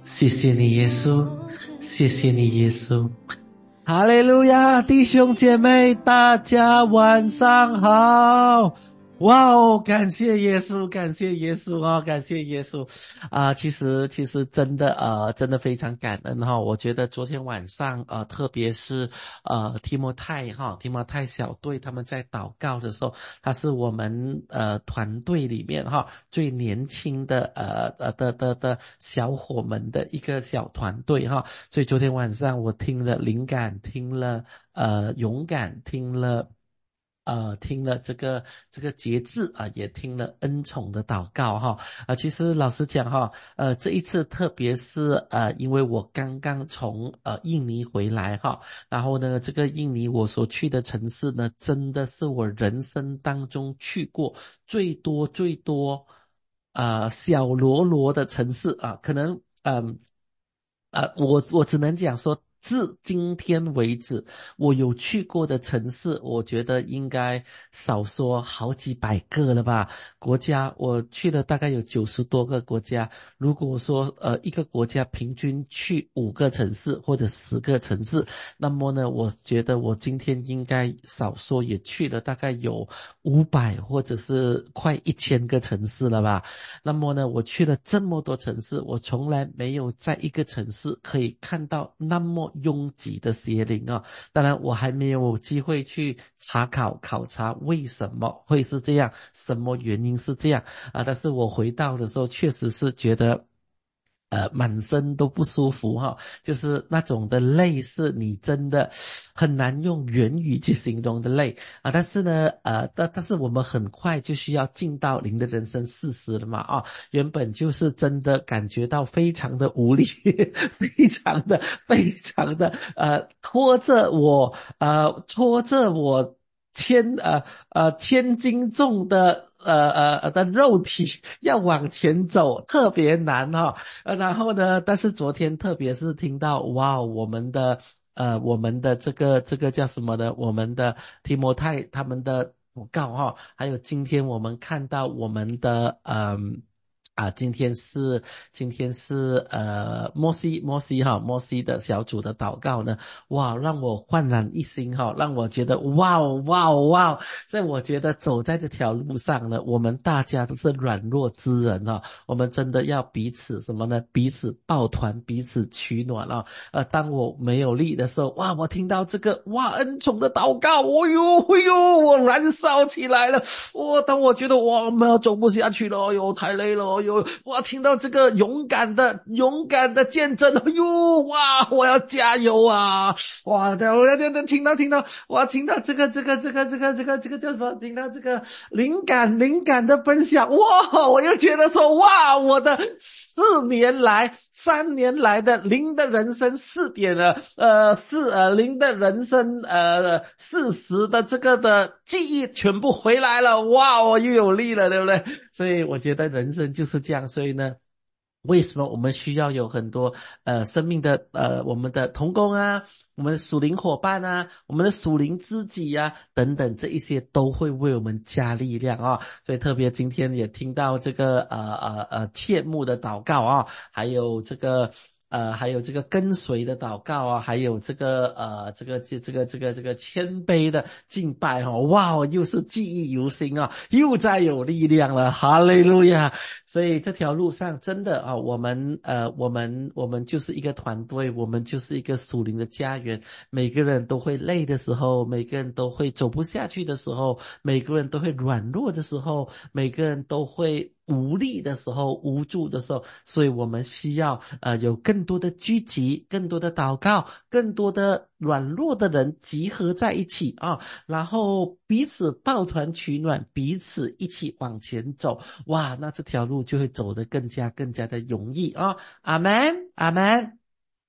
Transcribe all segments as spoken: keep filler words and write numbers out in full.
谢谢你耶稣，谢谢你耶稣。哈利路亚，弟兄姐妹，大家晚上好。哇哦，感谢耶稣，感谢耶稣哦，感谢耶稣啊、其实其实真的呃真的非常感恩哈、我觉得昨天晚上呃特别是呃提摩太哈、提摩太小队他们在祷告的时候，他是我们呃团队里面哈、最年轻的呃呃的的的小伙们的一个小团队哈、所以昨天晚上我听了灵感，听了呃勇敢，听了。呃，听了这个这个节制啊，也听了恩宠的祷告哈啊。其实老实讲哈，呃，这一次特别是呃，因为我刚刚从呃印尼回来哈，然后呢，这个印尼我所去的城市呢，真的是我人生当中去过最多最多呃小罗罗的城市啊，可能嗯。呃，我我只能讲说，至今天为止，我有去过的城市，我觉得应该少说好几百个了吧。国家我去了大概有九十多个国家。如果说呃一个国家平均去五个城市或者十个城市，那么呢，我觉得我今天应该少说也去了大概有五百或者是快一千个城市了吧。那么呢，我去了这么多城市，我从来没有在一个城市可以看到那么拥挤的邪灵啊。当然，我还没有机会去查考考察为什么会是这样，什么原因是这样啊。但是我回到的时候，确实是觉得。呃，满身都不舒服哈，就是那种的累，是你真的很难用言语去形容的累啊。但是呢，呃，但但是我们很快就需要进到您的人生事实了嘛啊，原本就是真的感觉到非常的无力，非常的非常的呃拖着我呃拖着我千呃呃千斤重的呃呃的肉体要往前走，特别难哈、呃。然后呢，但是昨天特别是听到哇，我们的呃我们的这个这个叫什么呢？我们的提摩太他们的祷告哈、还有今天我们看到我们的嗯。啊，今天是今天是呃摩西摩西哈摩西的小组的祷告呢，哇，让我焕然一新哈，让我觉得哇哦哇哦哇哦，所以我觉得走在这条路上呢，我们大家都是软弱之人哈，我们真的要彼此什么呢？彼此抱团，彼此取暖啊。呃，当我没有力的时候，哇，我听到这个哇恩宠的祷告，哦呦哎呦，我燃烧起来了。我、哦、当我觉得哇我们要走不下去了，哎呦太累了，哎呦哇听到这个勇敢的勇敢的见证，哎呦哇我要加油啊！哇，我要听到听到哇听到这个这个这个这个这个这个叫什么？听到这个灵感灵感的分享，哇，我又觉得说哇，我的四年来三年来的零的人生四点了呃四呃零的人生呃四十的这个的记忆全部回来了，哇，我又有力了，对不对？所以我觉得人生就是这样，所以呢。为什么我们需要有很多呃生命的呃我们的同工啊，我们的属灵伙伴啊，我们的属灵知己啊等等，这一些都会为我们加力量啊。所以特别今天也听到这个呃呃呃切慕的祷告啊，还有这个。呃，还有这个跟随的祷告啊，还有这个呃，这个这这个这个这个谦卑的敬拜哈、哦，哇，又是记忆犹新啊，又再有力量了，哈利路亚！所以这条路上真的啊，我们呃，我们我们就是一个团队，我们就是一个属灵的家园。每个人都会累的时候，每个人都会走不下去的时候，每个人都会软弱的时候，每个人都会无力的时候，无助的时候，所以我们需要呃有更多的聚集，更多的祷告，更多的软弱的人集合在一起啊，然后彼此抱团取暖，彼此一起往前走。哇，那这条路就会走得更加更加的容易啊！阿门，阿门。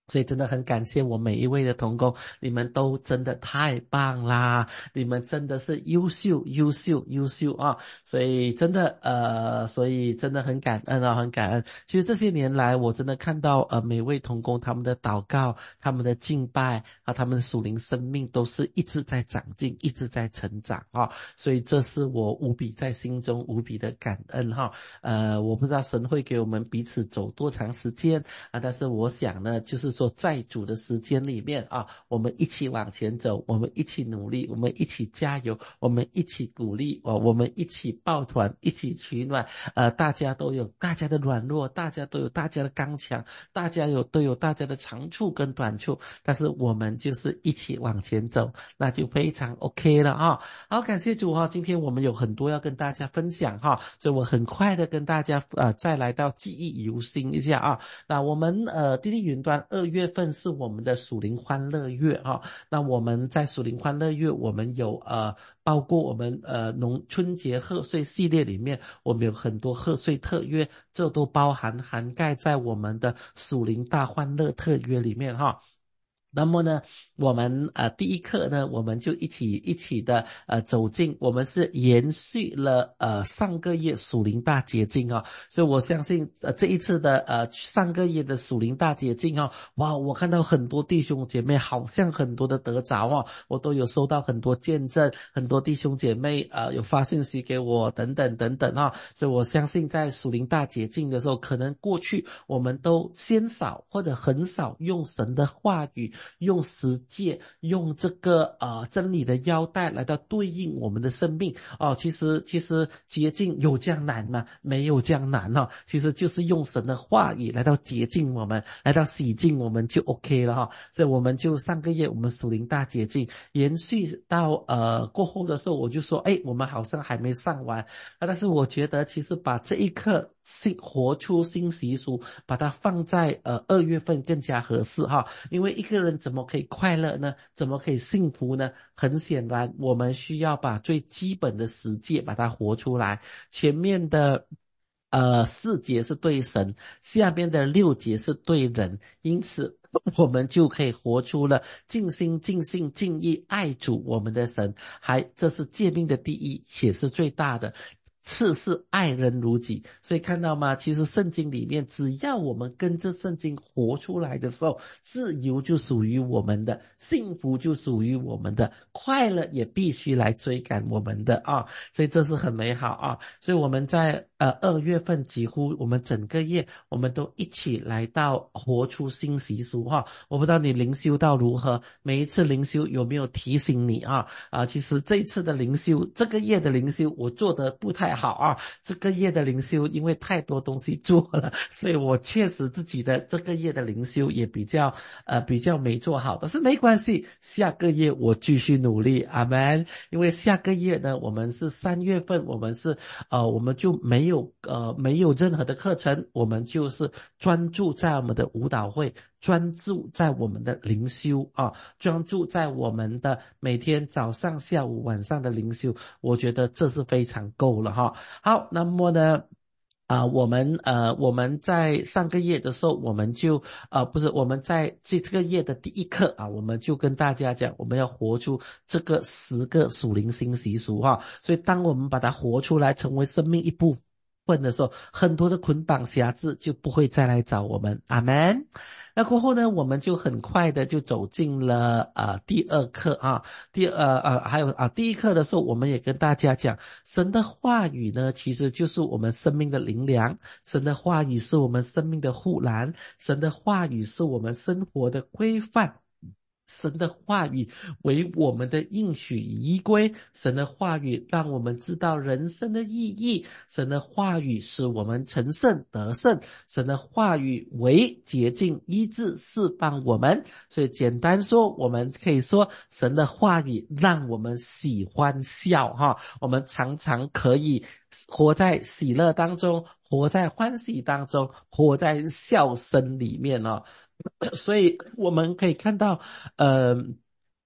所以真的很感谢我每一位的同工，你们都真的太棒啦！你们真的是优秀、优秀、优秀啊！所以真的呃，所以真的很感恩啊，很感恩。其实这些年来，我真的看到呃每位同工他们的祷告、他们的敬拜啊，他们的属灵生命都是一直在长进，一直在成长啊！所以这是我无比在心中无比的感恩哈。呃，我不知道神会给我们彼此走多长时间啊，但是我想呢，就是说在主的时间里面啊，我们一起往前走，我们一起努力，我们一起加油，我们一起鼓励，哦，我们一起抱团，一起取暖。呃，大家都有大家的软弱，大家都有大家的刚强，大家有都有大家的长处跟短处，但是我们就是一起往前走，那就非常 OK 了啊。好，感谢主哈，今天我们有很多要跟大家分享哈，所以我很快的跟大家呃再来到记忆犹新一下啊。那我们呃滴滴云端二月份是我们的属灵欢乐月啊，那我们在属灵欢乐月，我们有呃包括我们呃农春节贺岁系列里面，我们有很多贺岁特约，这都包含涵盖在我们的属灵大欢乐特约里面哈。那么呢，我们呃第一课呢，我们就一起一起的呃走进，我们是延续了呃上个月属灵大解禁哦，所以我相信呃这一次的呃上个月的属灵大解禁哦，哇，我看到很多弟兄姐妹好像很多的得着哦，我都有收到很多见证，很多弟兄姐妹呃有发信息给我等等等等啊、哦，所以我相信在属灵大解禁的时候，可能过去我们都鲜少或者很少用神的话语。用实践，用这个呃真理的腰带来到对应我们的生命哦。其实其实洁净有这样难吗？没有这样难哦。其实就是用神的话语来到洁净我们，来到洗净我们就 OK 了哈、哦。所以我们就上个月我们属灵大洁净延续到呃过后的时候，我就说，哎，我们好像还没上完啊。但是我觉得其实把这一刻新活出新习俗，把它放在呃二月份更加合适哈。因为一个人怎么可以快乐呢？怎么可以幸福呢？很显然，我们需要把最基本的实践把它活出来。前面的呃四节是对神，下面的六节是对人，因此我们就可以活出了尽心尽性尽意爱主我们的神，还这是诫命的第一，且是最大的。次是爱人如己，所以看到吗？其实圣经里面，只要我们跟着圣经活出来的时候，自由就属于我们的，幸福就属于我们的，快乐也必须来追赶我们的啊！所以这是很美好啊！所以我们在呃二月份几乎我们整个月，我们都一起来到活出新习俗哈、啊。我不知道你灵修到如何，每一次灵修有没有提醒你啊？啊，其实这一次的灵修，这个月的灵修，我做得不太好啊。这个月的灵修，因为太多东西做了，所以我确实自己的这个月的灵修也比较呃比较没做好，但是没关系，下个月我继续努力，阿们。因为下个月呢，我们是三月份，我们是呃我们就没有呃没有任何的课程，我们就是专注在我们的舞蹈会。专注在我们的灵修啊，专注在我们的每天早上、下午、晚上的灵修，我觉得这是非常够了哈。好，那么呢？啊、呃，我们呃，我们在上个月的时候，我们就呃，不是我们在这这个月的第一课啊，我们就跟大家讲，我们要活出这个十个属灵新习俗哈。所以，当我们把它活出来，成为生命一部分的时候，很多的捆绑辖制就不会再来找我们。阿们。那过后呢，我们就很快的就走进了呃第二课啊，第呃呃还有啊第一课的时候，我们也跟大家讲，神的话语呢，其实就是我们生命的灵粮，神的话语是我们生命的护栏，神的话语是我们生活的规范。神的话语为我们的应许依归，神的话语让我们知道人生的意义，神的话语使我们成圣得胜，神的话语为洁净医治释放我们。所以简单说，我们可以说神的话语让我们喜欢笑哈，我们常常可以活在喜乐当中，活在欢喜当中，活在笑声里面哦。所以我们可以看到，呃，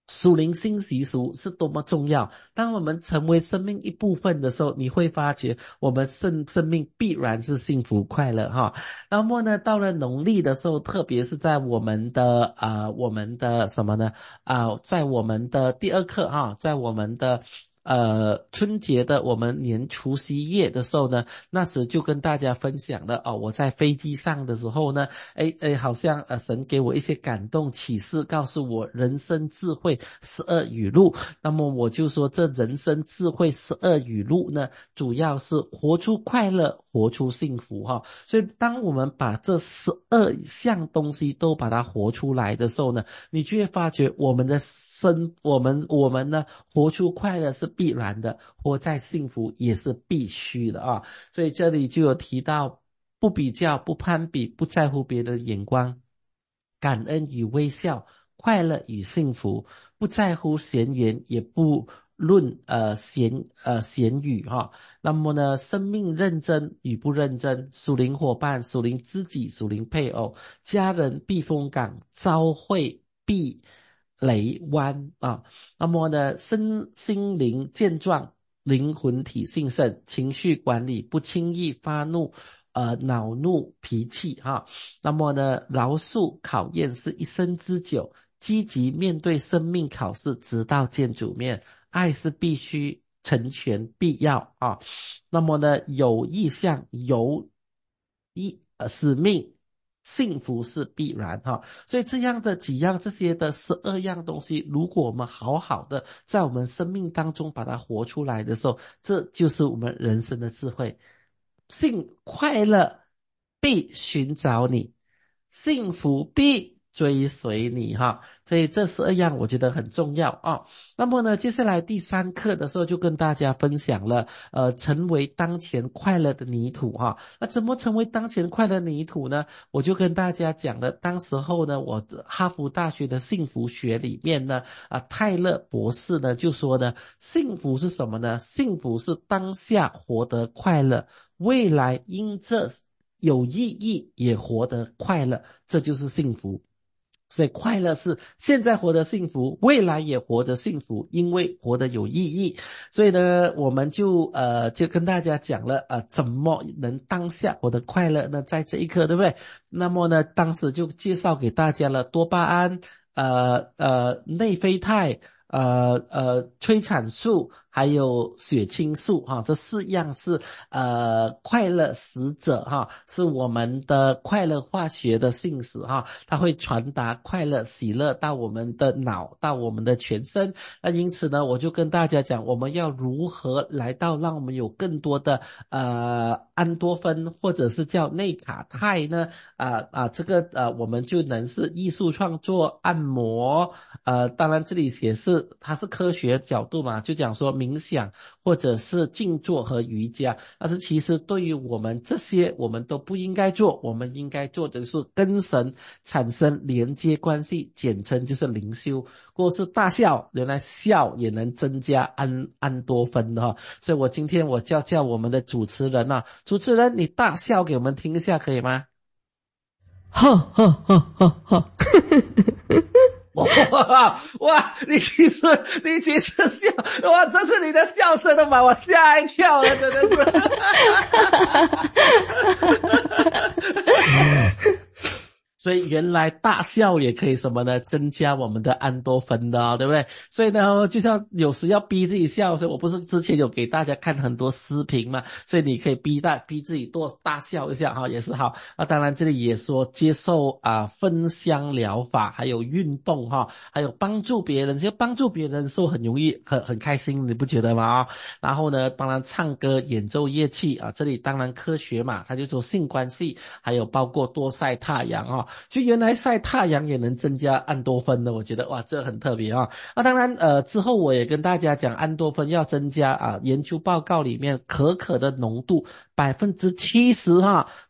属灵新习俗是多么重要。当我们成为生命一部分的时候，你会发觉我们生生命必然是幸福快乐哈。那么呢，到了农历的时候，特别是在我们的啊、呃、我们的什么呢啊、呃、在我们的第二课哈，在我们的呃春节的我们年除夕夜的时候呢，那时就跟大家分享了哦，我在飞机上的时候呢，诶诶，好像呃神给我一些感动启示，告诉我人生智慧十二语录。那么我就说这人生智慧十二语录呢，主要是活出快乐，活出幸福哈。所以当我们把这十二项东西都把它活出来的时候呢，你就会发觉我们的生我们我们呢活出快乐是必然的，活在幸福也是必须的啊。所以这里就有提到不比较，不攀比，不在乎别人的眼光，感恩与微笑，快乐与幸福，不在乎闲言，也不论呃闲呃闲语哈。那么呢，生命认真与不认真，属灵伙伴、属灵知己、属灵配偶、家人避风港，朝会避雷湾啊。那么呢，身心灵健壮，灵魂体兴盛，情绪管理，不轻易发怒，呃，恼怒脾气哈。那么呢，饶恕考验是一生之久，积极面对生命考试，直到见主面。爱是必须，成全必要啊。那么呢，有意向，有一呃使命。幸福是必然哈，所以这样的几样这些的十二样东西，如果我们好好的在我们生命当中把它活出来的时候，这就是我们人生的智慧。幸快乐必寻找你，幸福必追随你哈。所以这十二样我觉得很重要啊。那么呢，接下来第三课的时候就跟大家分享了呃，成为当前快乐的泥土哈。那怎么成为当前快乐泥土呢？我就跟大家讲了，当时候呢，我哈佛大学的幸福学里面呢，啊，泰勒博士呢就说呢，幸福是什么呢？幸福是当下活得快乐，未来因这有意义也活得快乐，这就是幸福。所以快乐是现在活得幸福，未来也活得幸福，因为活得有意义。所以呢，我们就呃就跟大家讲了呃怎么能当下活得快乐呢？在这一刻，对不对？那么呢，当时就介绍给大家了多巴胺、呃呃内啡肽、呃呃催产素，还有血清素哈，这四样是呃快乐使者哈，是我们的快乐化学的信使哈，它会传达快乐喜乐到我们的脑，到我们的全身。那因此呢，我就跟大家讲，我们要如何来到让我们有更多的呃安多芬或者是叫内卡肽呢？啊、呃、啊，这个呃我们就能是艺术创作、按摩。呃，当然这里也是它是科学角度嘛，就讲说冥想或者是静坐和瑜伽，但是其实对于我们这些我们都不应该做，我们应该做的是跟神产生连接关系，简称就是灵修，或是大笑，原来笑也能增加安安多芬的哈。所以我今天我叫叫我们的主持人啊，主持人你大笑给我们听一下可以吗？ 哈哈哈哈哈！ 哇哇！你其实你其实笑哇，这是你的笑声都把我吓一跳了，真的是。所以原来大笑也可以什么呢？增加我们的安多芬的、哦，对不对？所以呢，就像有时要逼自己笑，所以我不是之前有给大家看很多视频嘛，所以你可以逼大逼自己多大笑一下哈，也是好。那当然这里也说接受啊、呃、分香疗法，还有运动哈，还有帮助别人，其实帮助别人的时候很容易很很开心，你不觉得吗？啊、哦，然后呢，当然唱歌、演奏乐器啊，这里当然科学嘛，他就说性关系，还有包括多晒太阳啊、哦。就原来晒太阳也能增加安多芬的，我觉得哇，这很特别啊！那当然，呃，之后我也跟大家讲，安多芬要增加啊，研究报告里面可可的浓度百分之七十哈，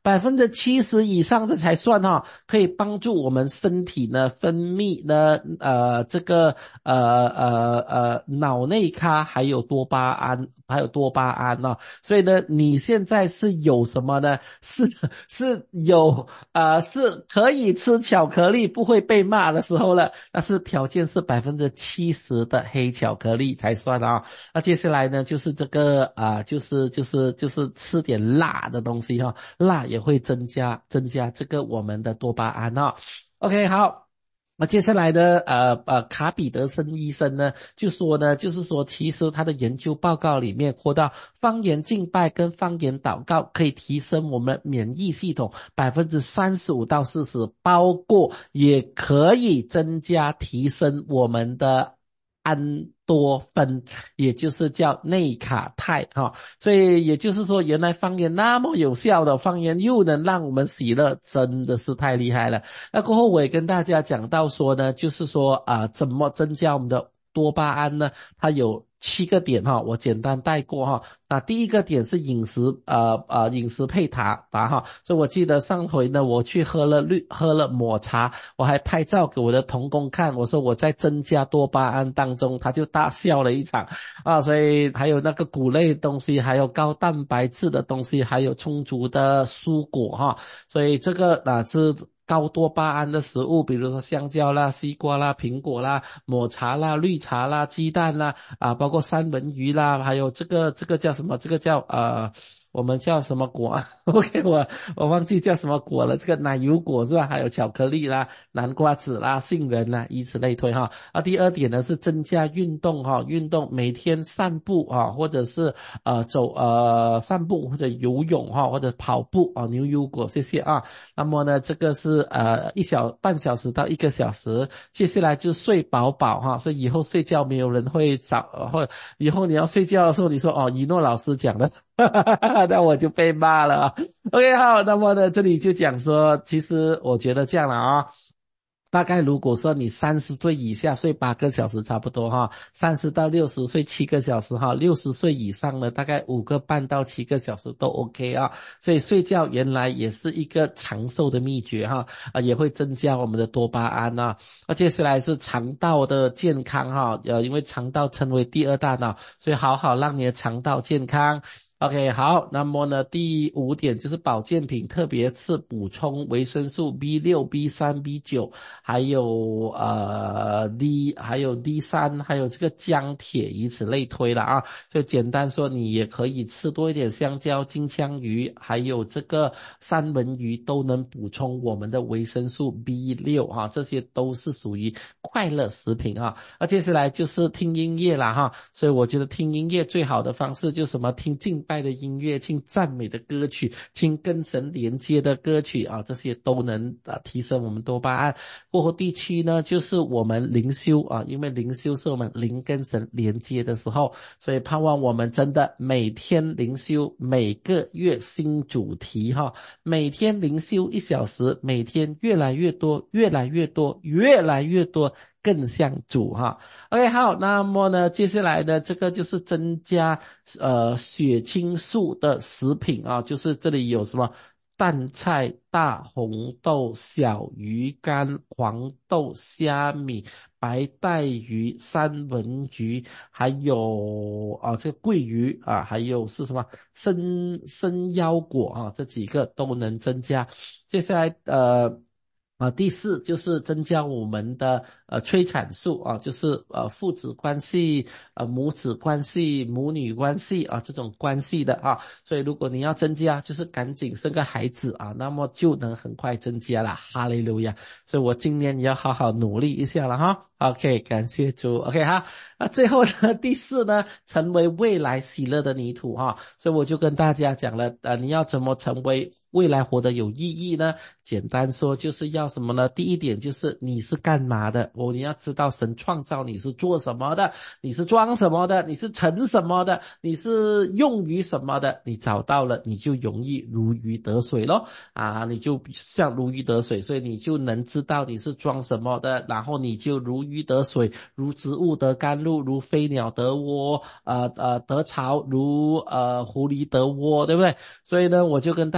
百分之七十以上的才算哈，可以帮助我们身体呢分泌呢呃这个呃呃呃脑内咖还有多巴胺。还有多巴胺哦，所以呢，你现在是有什么呢？是是有呃是可以吃巧克力不会被骂的时候了，但是条件是百分之七十的黑巧克力才算啊、哦。那接下来呢，就是这个啊、呃，就是就是就是吃点辣的东西哈、哦，辣也会增加增加这个我们的多巴胺哦。OK， 好。那接下来的呃呃卡比德森医生呢就说呢，就是说其实他的研究报告里面说到，方言敬拜跟方言祷告可以提升我们免疫系统百分之三十五到四十，包括也可以增加提升我们的安多酚，也就是叫内卡肽哈，所以也就是说，原来方言那么有效的，方言又能让我们喜乐，真的是太厉害了。那过后我也跟大家讲到说呢，就是说啊、呃，怎么增加我们的多巴胺呢？它有七个点哈，我简单带过哈。那第一个点是饮食，呃呃，饮食配塔吧哈。所以我记得上回呢，我去喝了绿喝了抹茶，我还拍照给我的同工看，我说我在增加多巴胺当中，他就大笑了一场啊。所以还有那个谷类东西，还有高蛋白质的东西，还有充足的蔬果哈。所以这个啊是高多巴胺的食物，比如说香蕉啦、西瓜啦、苹果啦、抹茶啦、绿茶啦、鸡蛋啦啊，包括三文鱼啦，还有这个这个叫什么？这个叫呃，我们叫什么果啊？OK， 我我忘记叫什么果了。这个奶油果是吧？还有巧克力啦、南瓜子啦、杏仁啦，以此类推哈。啊，第二点呢是增加运动哈，运动每天散步啊，或者是呃走呃散步或者游泳哈，或者跑步啊，牛油果谢谢啊。那么呢，这个是呃一小半小时到一个小时，接下来就睡饱饱哈，所以以后睡觉没有人会找，或以后你要睡觉的时候，你说哦，一诺老师讲的，那我就被骂了啊。OK， 好，那么呢，这里就讲说，其实我觉得这样了啊。大概如果说你三十岁以下睡八个小时差不多哈，三十到六十岁七个小时哈，六十岁以上呢大概五个半到七个小时都 OK 啊。所以睡觉原来也是一个长寿的秘诀哈，啊也会增加我们的多巴胺啊。那接下来是肠道的健康哈，呃因为肠道称为第二大脑，所以好好让你的肠道健康。OK， 好，那么呢，第五点就是保健品，特别是补充维生素 B 六、B 三、B 九，还有呃 D， 还有 D 三，还有这个姜铁，以此类推了啊。所以简单说，你也可以吃多一点香蕉、金枪鱼，还有这个三文鱼，都能补充我们的维生素 B 六 哈，这些都是属于快乐食品啊。那接下来就是听音乐啦哈，所以我觉得听音乐最好的方式就是什么？听敬拜的音乐，听赞美的歌曲，听跟神连接的歌曲啊，这些都能啊提升我们多巴胺。过后第七呢，就是我们灵修啊，因为灵修是我们灵跟神连接的时候，所以盼望我们真的每天灵修，每个月新主题哈，每天灵修一小时，每天越来越多，越来越多，越来越多。更像主哈 ，OK 好，那么呢，接下来的这个就是增加呃血清素的食品啊，就是这里有什么蛋菜、大红豆、小鱼干、黄豆、虾米、白带鱼、三文鱼，还有啊这个桂鱼啊，还有是什么生生腰果啊，这几个都能增加。接下来呃。啊，第四就是增加我们的呃催产素啊，就是呃父子关系、呃母子关系、母女关系啊这种关系的啊，所以如果你要增加，就是赶紧生个孩子啊，那么就能很快增加了，哈利路亚！所以我今年也要好好努力一下了哈。OK， 感谢主。OK 好，那最后呢，第四呢，成为未来喜乐的泥土哈，所以我就跟大家讲了，呃，你要怎么成为未来活得有意义呢？简单说就是要什么呢？第一点就是你是干嘛的？哦，你要知道神创造你是做什么的，你是装什么的，你是成什么的，你是用于什么的，你找到了你就容易如鱼得水咯啊，你就像如鱼得水，所以你就能知道你是装什么的，然后你就如鱼得水，如植物得甘露，如飞鸟得窝，呃呃得巢，如呃狐狸得窝，对不对？所以呢，我就跟大家讲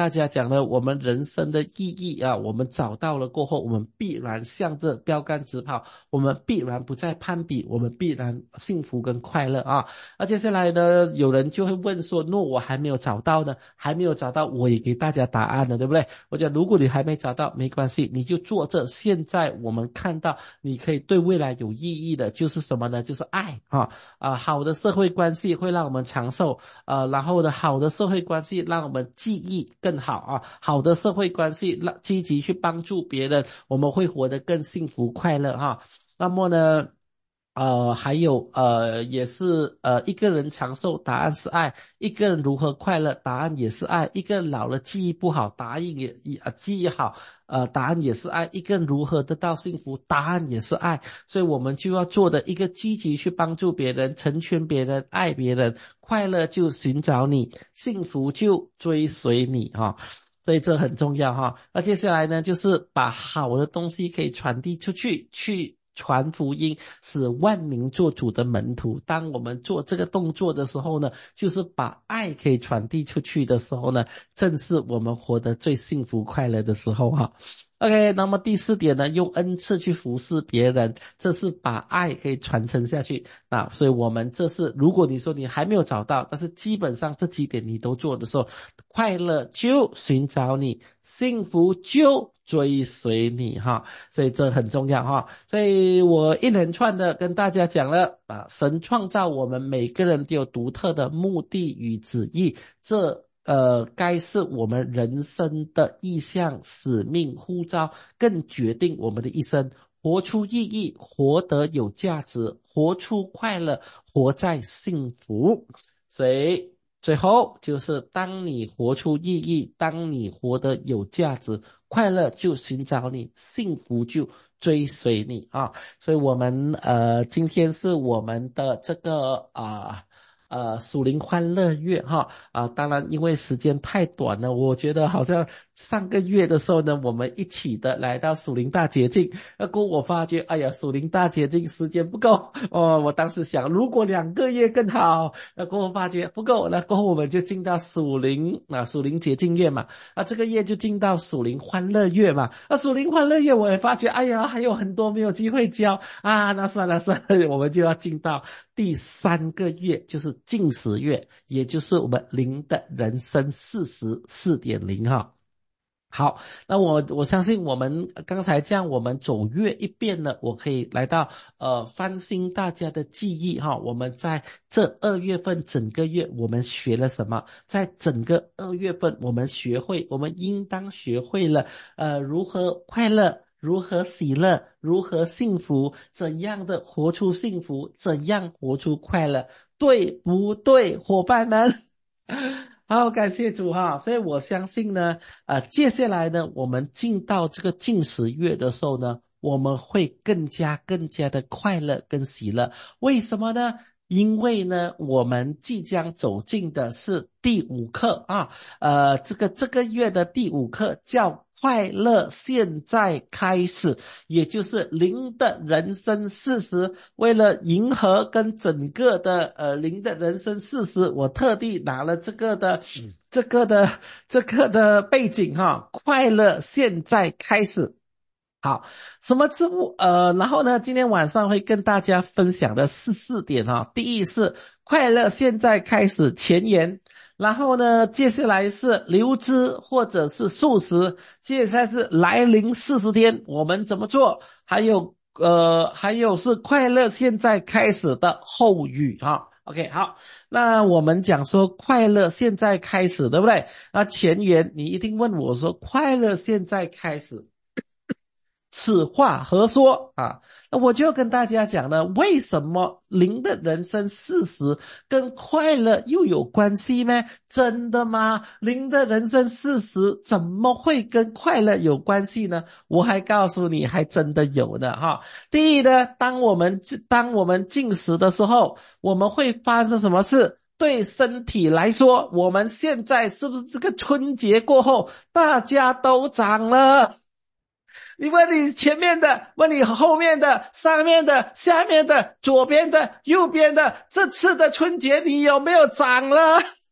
讲呢，我们人生的意义啊，我们找到了过后，我们必然向着标杆直跑，我们必然不再攀比，我们必然幸福跟快乐啊。那接下来呢，有人就会问说，若我还没有找到呢，还没有找到，我也给大家答案了，对不对？我讲如果你还没找到，没关系，你就做这现在我们看到你可以对未来有意义的，就是什么呢？就是爱啊啊，好的社会关系会让我们长寿，呃，然后呢，好的社会关系让我们记忆更好啊，好的社会关系让积极去帮助别人，我们会活得更幸福快乐哈。那么呢？呃，还有呃，也是呃，一个人长寿，答案是爱；一个人如何快乐，答案也是爱；一个人老了记忆不好，答案也也呃记忆好，呃，答案也是爱；一个人如何得到幸福，答案也是爱。所以我们就要做的一个积极去帮助别人，成全别人，爱别人，快乐就寻找你，幸福就追随你哈。所以这很重要哈。那接下来呢，就是把好的东西可以传递出去，去传福音，使万民做主的门徒。当我们做这个动作的时候呢，就是把爱可以传递出去的时候呢，正是我们活得最幸福快乐的时候哈。OK， 那么第四点呢，用恩赐去服侍别人，这是把爱可以传承下去。那所以我们这是，如果你说你还没有找到，但是基本上这几点你都做的时候，快乐就寻找你，幸福就追随你哈。所以这很重要哈。所以我一连串的跟大家讲了啊，神创造我们每个人都有独特的目的与旨意，这呃，该是我们人生的意向、使命、呼召，更决定我们的一生。活出意义，活得有价值，活出快乐，活在幸福。所以最后就是当你活出意义，当你活得有价值，快乐就寻找你，幸福就追随你啊。所以我们呃，今天是我们的这个啊。呃呃，属灵欢乐月哈啊、呃，当然因为时间太短了，我觉得好像上个月的时候呢，我们一起的来到属灵大捷径，那过后我发觉，哎呀，属灵大捷径时间不够哦，我当时想，如果两个月更好，那过后发觉不够，那过后我们就进到属灵啊属灵捷径月嘛，啊这个月就进到属灵欢乐月嘛，啊属灵欢乐月我也发觉，哎呀，还有很多没有机会教啊，那算了算了，我们就要进到第三个月，就是禁食月，也就是我们灵的人生 四十四点零 哈。好，那我我相信我们刚才这样我们走月一遍了，我可以来到呃翻新大家的记忆哈。我们在这二月份整个月我们学了什么？在整个二月份我们学会，我们应当学会了呃如何快乐，如何喜乐，如何幸福，怎样的活出幸福，怎样活出快乐，对不对，伙伴们？好，感谢主哈，所以我相信呢，呃，接下来呢，我们进到这个禁食月的时候呢，我们会更加更加的快乐跟喜乐。为什么呢？因为呢，我们即将走进的是第五课啊，呃，这个这个月的第五课叫快乐现在开始，也就是灵的人生四十。为了迎合跟整个的呃灵的人生四十，我特地拿了这个的这个的这个的背景哈，快乐现在开始。好，什么字幕？呃，然后呢，今天晚上会跟大家分享的是四点哈。第一是快乐现在开始前言，然后呢，接下来是流资或者是素食，接下来是来临四十天，我们怎么做？还有呃，还有是快乐现在开始的后语哈。OK， 好，那我们讲说快乐现在开始，对不对？那前言你一定问我说，快乐现在开始。此话何说啊？那我就要跟大家讲呢，为什么灵的人生四十跟快乐又有关系呢？真的吗？灵的人生四十怎么会跟快乐有关系呢？我还告诉你，还真的有的哈。第一呢，当我们当我们进食的时候，我们会发生什么事？对身体来说，我们现在是不是这个春节过后，大家都长了？你问你前面的，问你后面的，上面的，下面的，左边的，右边的，这次的春节你有没有长了？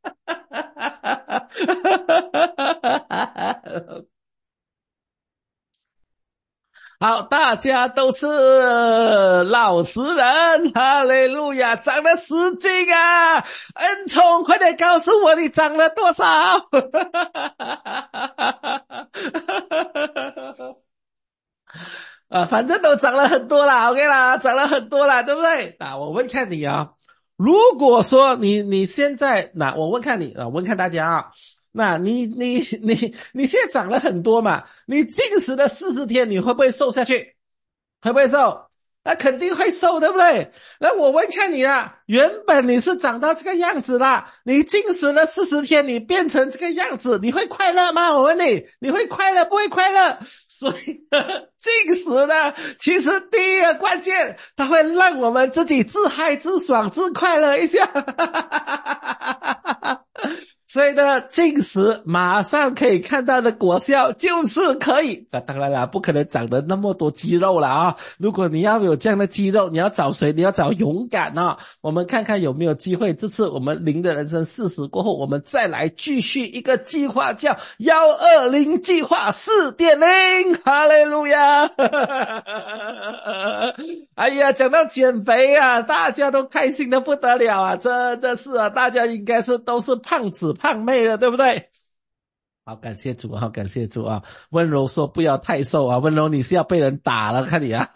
好，大家都是老实人，哈利路亚，长了十斤啊！恩宠，快点告诉我你长了多少？啊，反正都涨了很多啦 ，OK 啦，涨了很多啦，对不对？啊，我问看你啊，如果说你你现在，那我问看你啊，问看大家啊，那你你你你现在涨了很多嘛？你禁食的四十天，你会不会瘦下去？会不会瘦？那肯定会瘦，对不对？那我问看你啊，原本你是长到这个样子啦，你禁食了四十天，你变成这个样子，你会快乐吗？我问你，你会快乐不会快乐？所以呢，禁食呢，其实第一个关键，它会让我们自己自嗨、自爽、自快乐一下。所以呢，禁食马上可以看到的果效就是可以，那当然啦，不可能长得那么多肌肉了啊！如果你要有这样的肌肉，你要找谁？你要找勇敢啊！我们看看有没有机会，这次我们零的人生四十过后，我们再来继续一个计划，叫一二零计划 四点零， 哈利路亚！哎呀，讲到减肥啊，大家都开心的不得了啊，真的是啊，大家应该是都是胖子胖妹了，对不对？好，感谢主，好，感谢主啊！温柔说不要太瘦啊，温柔你是要被人打了，看你啊！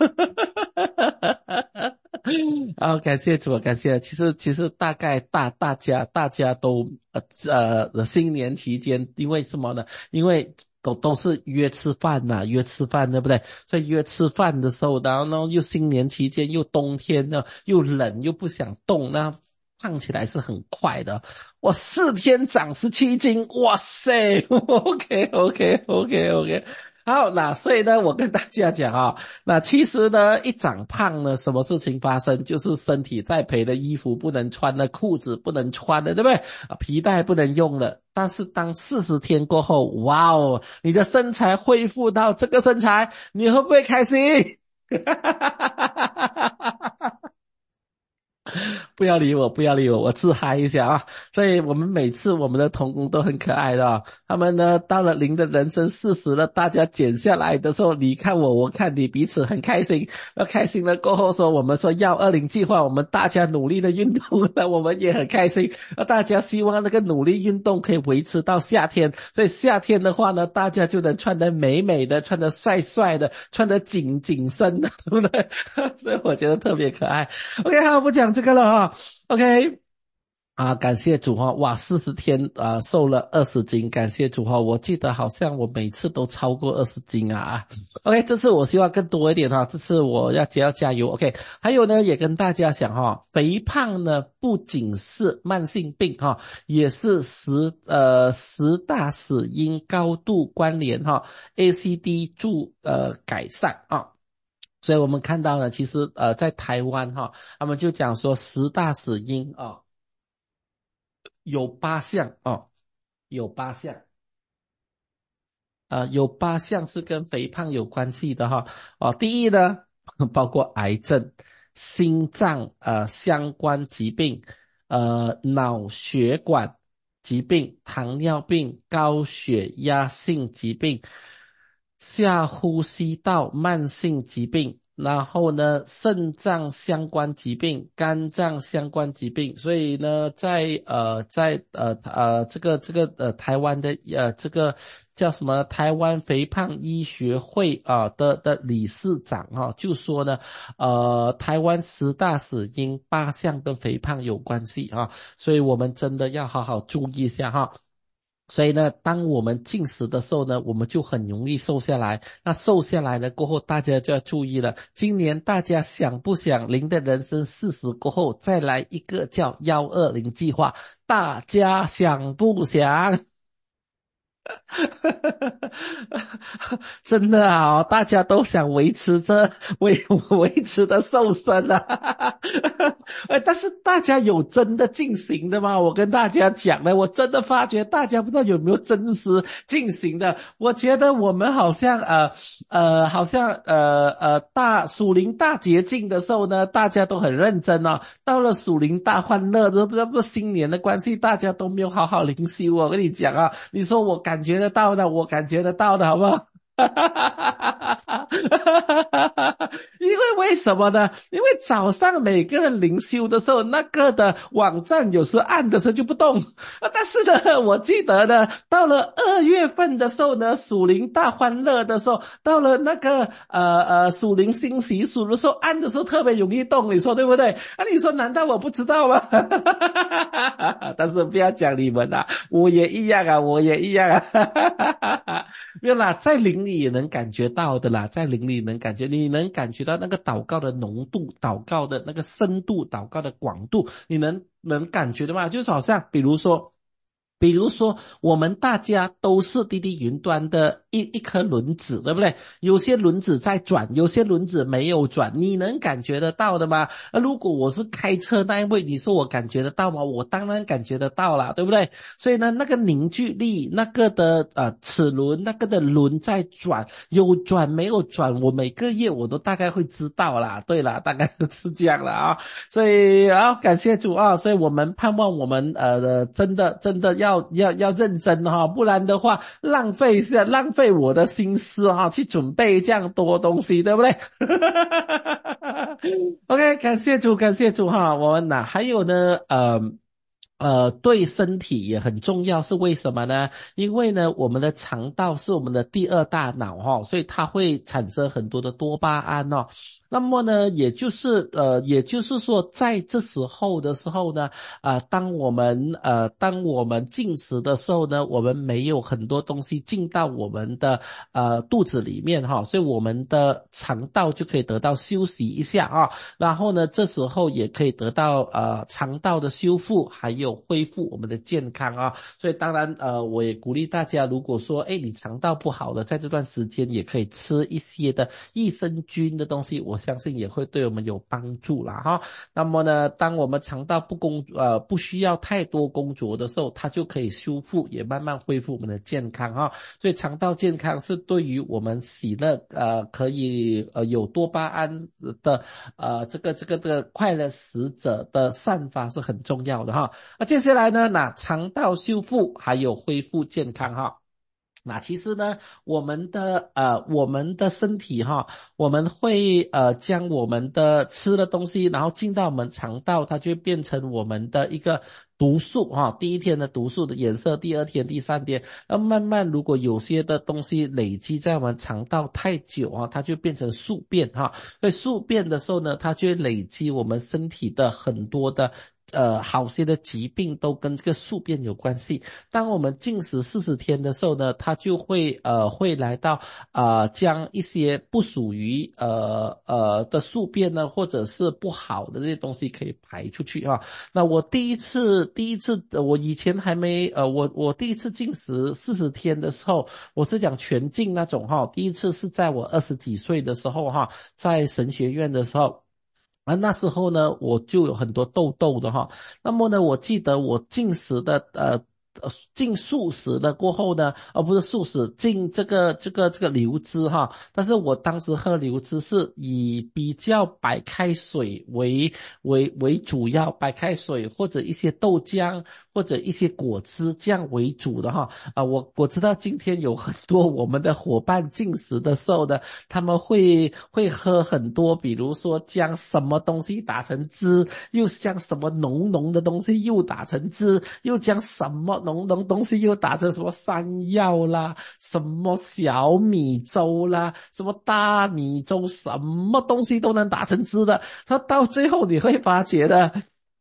好，感谢主，感谢。其实，其实大概大大家大家都呃呃新年期间，因为什么呢？因为都都是约吃饭呐、啊，约吃饭，对不对？所以约吃饭的时候，然后呢又新年期间又冬天呢，又冷又不想动，那胖起来是很快的。我四天长十七斤，哇塞 ！OK OK OK OK。好，那所以呢，我跟大家讲啊，那其实呢，一长胖呢，什么事情发生？就是身体在陪的衣服不能穿了，裤子不能穿了，对不对？啊，皮带不能用了。但是当四十天过后，哇哦，你的身材恢复到这个身材，你会不会开心？不要理我，不要理我，我自嗨一下啊！所以我们每次我们的同工都很可爱的、哦，他们呢到了零的人生四十了，大家减下来的时候，你看我，我看你，彼此很开心。那开心了过后说，我们说要二零计划，我们大家努力的运动，那我们也很开心。那大家希望那个努力运动可以维持到夏天，所以夏天的话呢，大家就能穿得美美的，穿得帅帅的，穿得紧紧身的，对不对？所以我觉得特别可爱。OK， 好，不讲这个了啊。OK，啊，感谢主哈，哇，四十天啊，瘦了二十斤，感谢主哈，我记得好像我每次都超过二十斤啊。OK，这次我希望更多一点哈，这次我要要加油。OK，还有呢，也跟大家讲哈，肥胖呢不仅是慢性病哈，也是十呃十大死因高度关联哈 ，A C D 助呃改善啊。所以我们看到呢，其实呃，在台湾哈，他们就讲说十大死因啊，有八项啊，有八项，呃，有八项是跟肥胖有关系的哈。哦，第一呢，包括癌症、心脏呃相关疾病、呃脑血管疾病、糖尿病、高血压性疾病、下呼吸道慢性疾病。然后呢，肾脏相关疾病、肝脏相关疾病，所以呢，在呃，在呃呃这个这个呃台湾的呃这个叫什么台湾肥胖医学会啊、呃、的的理事长哈、哦、就说呢，呃台湾十大死因八项跟肥胖有关系哈、哦，所以我们真的要好好注意一下哈、哦。所以呢，当我们进食的时候呢，我们就很容易瘦下来。那瘦下来了过后，大家就要注意了。今年大家想不想零的人生四十过后再来一个叫一二零计划？大家想不想？ 真的啊，大家都想维持着维维持的瘦身啊，呃，但是大家有真的进行的吗？我跟大家讲呢，我真的发觉大家不知道有没有真实进行的。我觉得我们好像呃呃，好像呃呃大属灵大捷径的时候呢，大家都很认真哦。到了属灵大欢乐，这不这不新年的关系，大家都没有好好灵修。我跟你讲啊，你说我感觉得到的，我感觉得到的，好不好？哈哈哈哈哈哈！因为为什么呢？因为早上每个人灵修的时候，那个的网站有时按的时候就不动。但是呢，我记得呢，到了二月份的时候呢，属灵大欢乐的时候，到了那个呃呃属灵新习俗的时候，按的时候特别容易动，你说对不对？啊，你说难道我不知道吗？但是不要讲你们啊，我也一样啊，我也一样啊。没有啦，在灵里也能感觉到的啦，在灵里能感觉，你能感觉到那个祷告的浓度，祷告的那个深度，祷告的广度，你能能感觉的吗？就是好像比如说。比如说，我们大家都是滴滴云端的一一颗轮子，对不对？有些轮子在转，有些轮子没有转，你能感觉得到的吗？那如果我是开车那一位，你说我感觉得到吗？我当然感觉得到啦，对不对？所以呢，那个凝聚力，那个的呃齿轮，那个的轮在转，有转没有转，我每个月我都大概会知道啦。对啦，大概是这样了啊。所以啊，感谢主啊，所以我们盼望我们呃真的真的要要要认真哈，不然的话浪费是浪费我的心思哈，去准备这样多东西，对不对？OK，感谢主，感谢主哈。我们呐、还有呢，呃。呃，对身体也很重要，是为什么呢？因为呢，我们的肠道是我们的第二大脑哈、哦，所以它会产生很多的多巴胺哦。那么呢，也就是呃，也就是说，在这时候的时候呢，啊、呃，当我们呃，当我们进食的时候呢，我们没有很多东西进到我们的呃肚子里面哈、哦，所以我们的肠道就可以得到休息一下啊、哦。然后呢，这时候也可以得到呃肠道的修复，还有恢复我们的健康啊。所以当然呃，我也鼓励大家，如果说哎你肠道不好的，在这段时间也可以吃一些的益生菌的东西，我相信也会对我们有帮助啦哈。那么呢，当我们肠道不工呃不需要太多工作的时候，它就可以修复，也慢慢恢复我们的健康哈。所以肠道健康是对于我们喜乐呃可以呃有多巴胺的呃这个这个这个快乐使者的散发是很重要的哈。那接下来呢，那肠道修复还有恢复健康哈。那其实呢，我们的呃，我们的身体哈，我们会呃将我们的吃的东西，然后进到我们肠道，它就会变成我们的一个毒素哈。第一天的毒素的颜色，第二天、第三天，那慢慢如果有些的东西累积在我们肠道太久啊，它就变成宿便哈。所以宿便的时候呢，它就会累积我们身体的很多的。呃，好些的疾病都跟这个宿便有关系。当我们禁食四十天的时候呢，它就会呃会来到呃将一些不属于呃呃的宿便呢，或者是不好的这些东西可以排出去啊。那我第一次第一次呃我以前还没呃我我第一次禁食四十天的时候，我是讲全禁那种哈。第一次是在我二十几岁的时候哈，在神学院的时候。啊，那时候呢，我就有很多痘痘的哈。那么呢，我记得我进食的呃呃进素食的过后呢，而、呃、不是素食，进这个这个这个流汁哈。但是我当时喝流汁是以比较白开水为为为主要，白开水或者一些豆浆或者一些果汁这样为主的哈。啊、呃，我我知道今天有很多我们的伙伴进食的时候呢，他们会会喝很多，比如说将什么东西打成汁，又将什么浓浓的东西又打成汁，又将什么浓浓东西又打成什么山药啦，什么小米粥啦，什么大米粥，什么东西都能打成汁的。他到最后你会发觉的。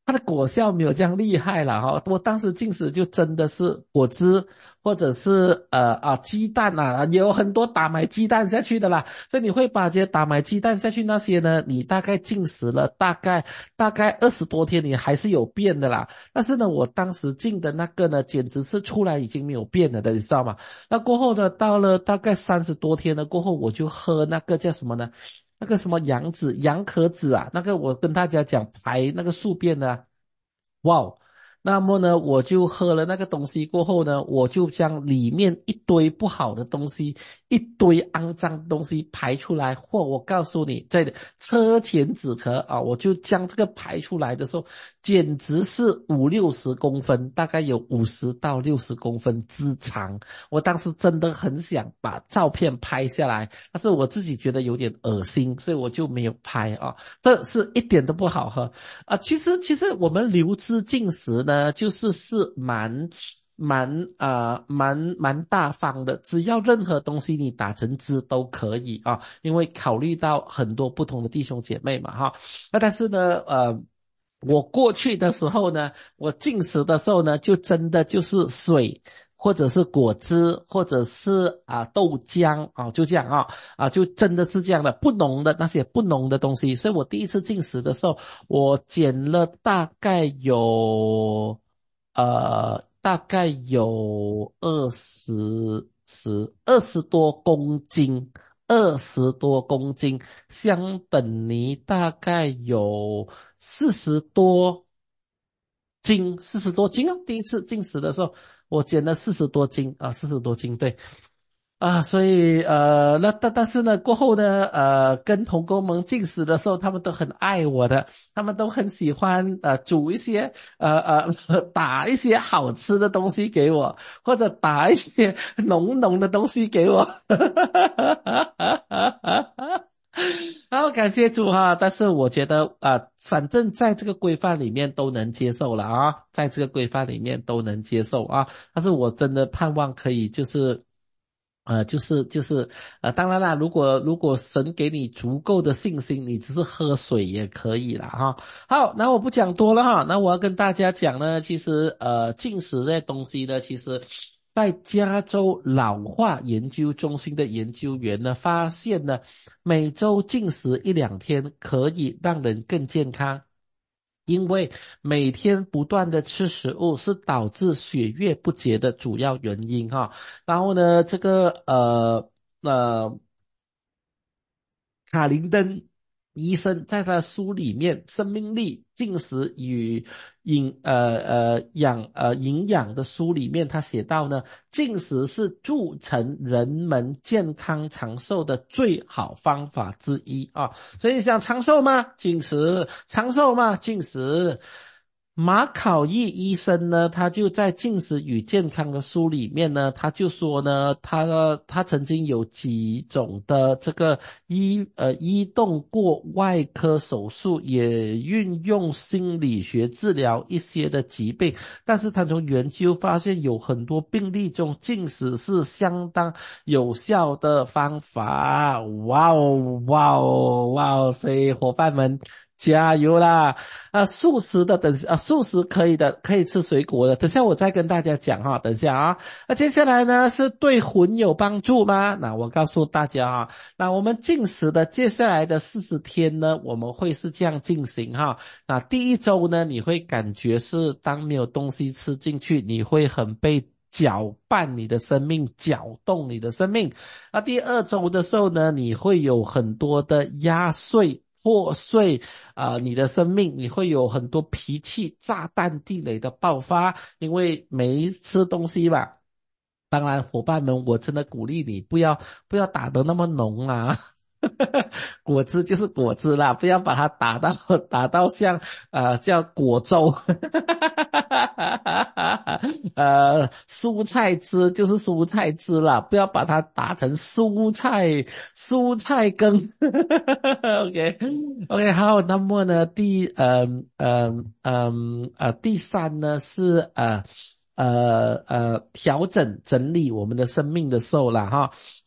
它的果效没有这样厉害了哈。我当时进食就真的是果汁或者是呃啊鸡蛋啊，有很多打买鸡蛋下去的啦。所以你会把这些打买鸡蛋下去那些呢，你大概进食了大概大概二十多天，你还是有变的啦。但是呢，我当时进的那个呢，简直是出来已经没有变了的，你知道吗？那过后呢，到了大概三十多天了过后，我就喝那个叫什么呢？那个什么羊脂、羊壳脂啊，那个我跟大家讲排那个宿便的啊，哇哦，那么呢，我就喝了那个东西过后呢，我就将里面一堆不好的东西、一堆肮脏的东西排出来。或我告诉你，在车前止咳啊，我就将这个排出来的时候，简直是五六十公分，大概有五十到六十公分之长。我当时真的很想把照片拍下来，但是我自己觉得有点恶心，所以我就没有拍啊。这是一点都不好喝。啊，其实其实我们流质进食呢，就是是蛮蛮啊蛮蛮大方的，只要任何东西你打成汁都可以啊，因为考虑到很多不同的弟兄姐妹嘛哈。那但是呢，呃。我过去的时候呢，我进食的时候呢，就真的就是水，或者是果汁，或者是啊豆浆啊，就这样啊啊，就真的是这样的，不浓的那些不浓的东西。所以我第一次进食的时候，我减了大概有呃大概有二十十二十多公斤。二十多公斤，相等于大概有四十多斤，四十多斤啊！第一次进食的时候，我减了四十多斤啊，四十多斤，对啊，所以呃，那但但是呢，过后呢，呃，跟同工们进食的时候，他们都很爱我的，他们都很喜欢呃煮一些呃呃打一些好吃的东西给我，或者打一些浓浓的东西给我。好，感谢主哈，但是我觉得啊、呃反正在这个规范里面都能接受了啊，在这个规范里面都能接受啊，但是我真的盼望可以就是呃，就是就是呃，当然啦，如果如果神给你足够的信心，你只是喝水也可以啦哈。好，那我不讲多了哈，那我要跟大家讲呢，其实呃，进食这些东西呢，其实在加州老化研究中心的研究员呢，发现呢，每周进食一两天可以让人更健康。因为每天不断的吃食物是导致血液不洁的主要原因哈。然后呢，这个呃呃卡林登医生在他的书里面《生命力进食与营呃呃养呃营养》的书里面，他写到呢，进食是促成人们健康长寿的最好方法之一啊。所以想长寿吗？进食。长寿吗？进食。马考义医生呢，他就在《进食与健康》的书里面呢，他就说呢，他他曾经有几种的这个医呃移动过外科手术，也运用心理学治疗一些的疾病，但是他从研究发现有很多病例中，进食是相当有效的方法。哇哦哇哦哇哦！所以伙伴们。加油啦！啊，素食的等啊，素食可以的，可以吃水果的。等下我再跟大家讲哈，等下啊。那接下来呢，是对魂有帮助吗？那我告诉大家啊，那我们进食的接下来的四十天呢，我们会是这样进行哈。那第一周呢，你会感觉是当没有东西吃进去，你会很被搅拌你的生命，搅动你的生命。那第二周的时候呢，你会有很多的压碎。破碎啊、呃，你的生命你会有很多脾气炸弹地雷的爆发，因为没吃东西吧。当然，伙伴们，我真的鼓励你不要不要打得那么浓啊。果汁就是果汁啦，不要把它打到打到像呃叫果粥。呃，蔬菜汁就是蔬菜汁啦，不要把它打成蔬菜蔬菜羹。OK OK 好，那么呢第嗯嗯嗯呃第三呢是呃呃呃调整整理我们的生命的时候啦哈。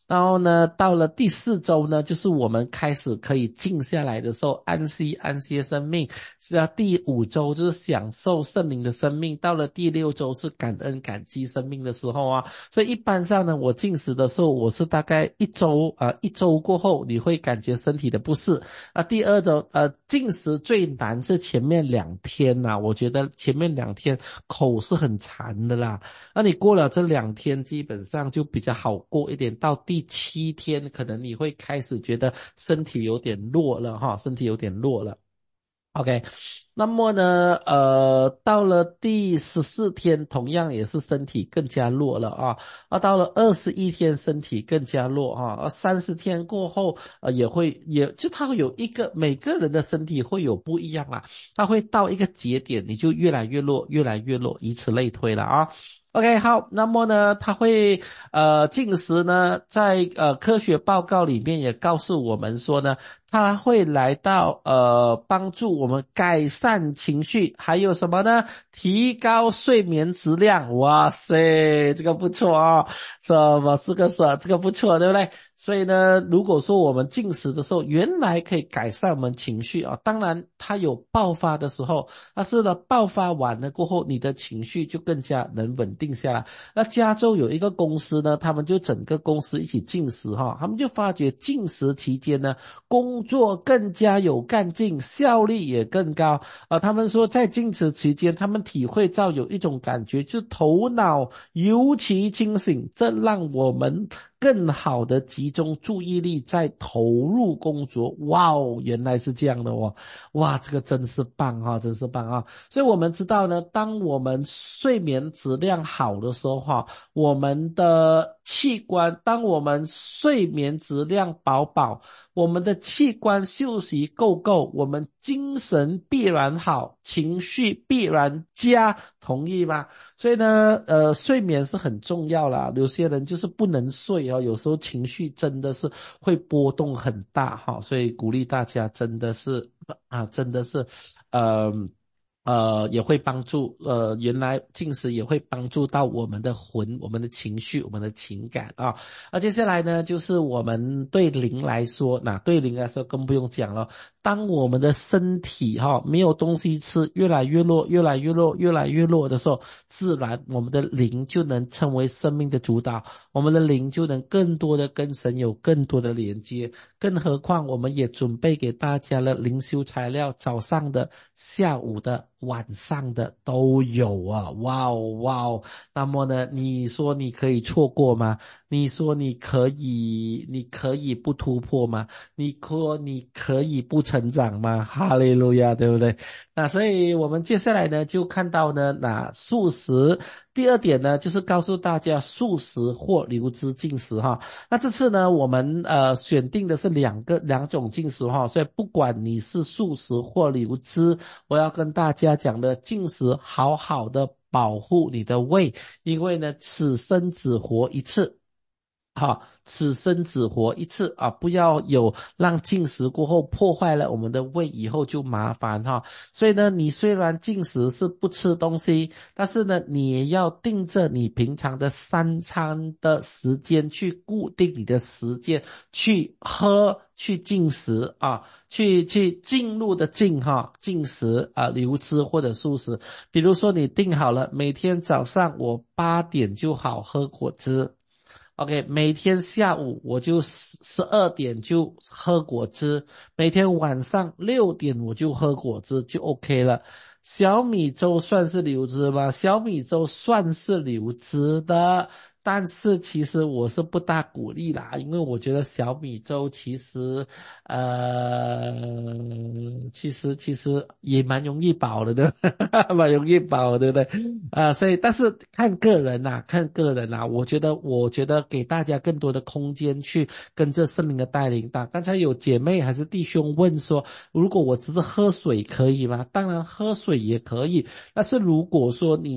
然后呢，到了第四周呢，就是我们开始可以静下来的时候，安息安息的生命。是啊，第五周就是享受圣灵的生命，到了第六周是感恩感激生命的时候啊。所以一般上呢，我进食的时候，我是大概一周啊、呃，一周过后你会感觉身体的不适啊。第二周呃，进食最难是前面两天呐、啊，我觉得前面两天口是很馋的啦。那你过了这两天，基本上就比较好过一点。到第七天，可能你会开始觉得身体有点弱了哈，身体有点弱了。OK，那么呢，呃，到了第十四天，同样也是身体更加弱了啊。啊，到了二十一天，身体更加弱啊。啊，三十天过后，呃，也会也就它会有一个每个人的身体会有不一样啦。它会到一个节点，你就越来越弱，越来越弱，以此类推了啊。OK， 好，那么呢，它会呃进食呢，在呃科学报告里面也告诉我们说呢，它会来到呃帮助我们改善情绪，还有什么呢？提高睡眠质量。哇塞，这个不错啊、哦，什么是个什这个不错，对不对？所以呢，如果说我们进食的时候，原来可以改善我们情绪啊，当然它有爆发的时候，但是呢，爆发完了过后，你的情绪就更加能稳定下来。那加州有一个公司呢，他们就整个公司一起进食哈，他们就发觉进食期间呢，工作更加有干劲，效率也更高啊。他们说在进食期间，他们体会到有一种感觉，就是头脑尤其清醒，这让我们更好的集中注意力在投入工作。哇哦，原来是这样的哦，哇，这个真是棒啊，真是棒啊！所以我们知道呢，当我们睡眠质量好的时候哈，我们的器官，当我们睡眠质量饱饱，我们的器官休息够够，我们精神必然好，情绪必然佳，同意吗？所以呢，呃，睡眠是很重要啦。有些人就是不能睡啊，有时候情绪真的是会波动很大哈，所以鼓励大家真的是啊，真的是，呃。呃，也会帮助，呃，原来进食也会帮助到我们的魂、我们的情绪、我们的情感啊。那接下来呢，就是我们对灵来说，那对灵来说更不用讲了。当我们的身体哈、哦、没有东西吃，越来越弱，越来越弱，越来越弱的时候，自然我们的灵就能成为生命的主导，我们的灵就能更多的跟神有更多的连接。更何况我们也准备给大家了灵修材料，早上的、下午的、晚上的都有啊！哇哦哇哦！那么呢，你说你可以错过吗？你说你可以，你可以不突破吗？你说你可以不成长吗？哈利路亚，对不对？那所以我们接下来呢，就看到呢，那素食第二点呢，就是告诉大家素食或流质进食哈。那这次呢，我们呃选定的是两个两种进食哈，所以不管你是素食或流质，我要跟大家讲的进食，好好的保护你的胃，因为呢，此生只活一次。好，此生只活一次啊！不要有让进食过后破坏了我们的胃，以后就麻烦哈。所以呢，你虽然进食是不吃东西，但是呢，你也要定着你平常的三餐的时间，去固定你的时间去喝、去进食啊，去去进入的进哈进食啊，流质或者素食。比如说你定好了，每天早上我八点就好喝果汁。OK，每天下午我就十二点就喝果汁，每天晚上六点我就喝果汁就 OK 了。小米粥算是流质吗？小米粥算是流质的，但是其实我是不大鼓励啦，因为我觉得小米粥其实，呃，其实其实也蛮容易饱的，对吧？蛮容易饱的，对不对？啊，所以但是看个人呐、啊，看个人呐、啊，我觉得我觉得给大家更多的空间去跟着圣灵的带领。当刚才有姐妹还是弟兄问说，如果我只是喝水可以吗？当然喝水也可以，但是如果说你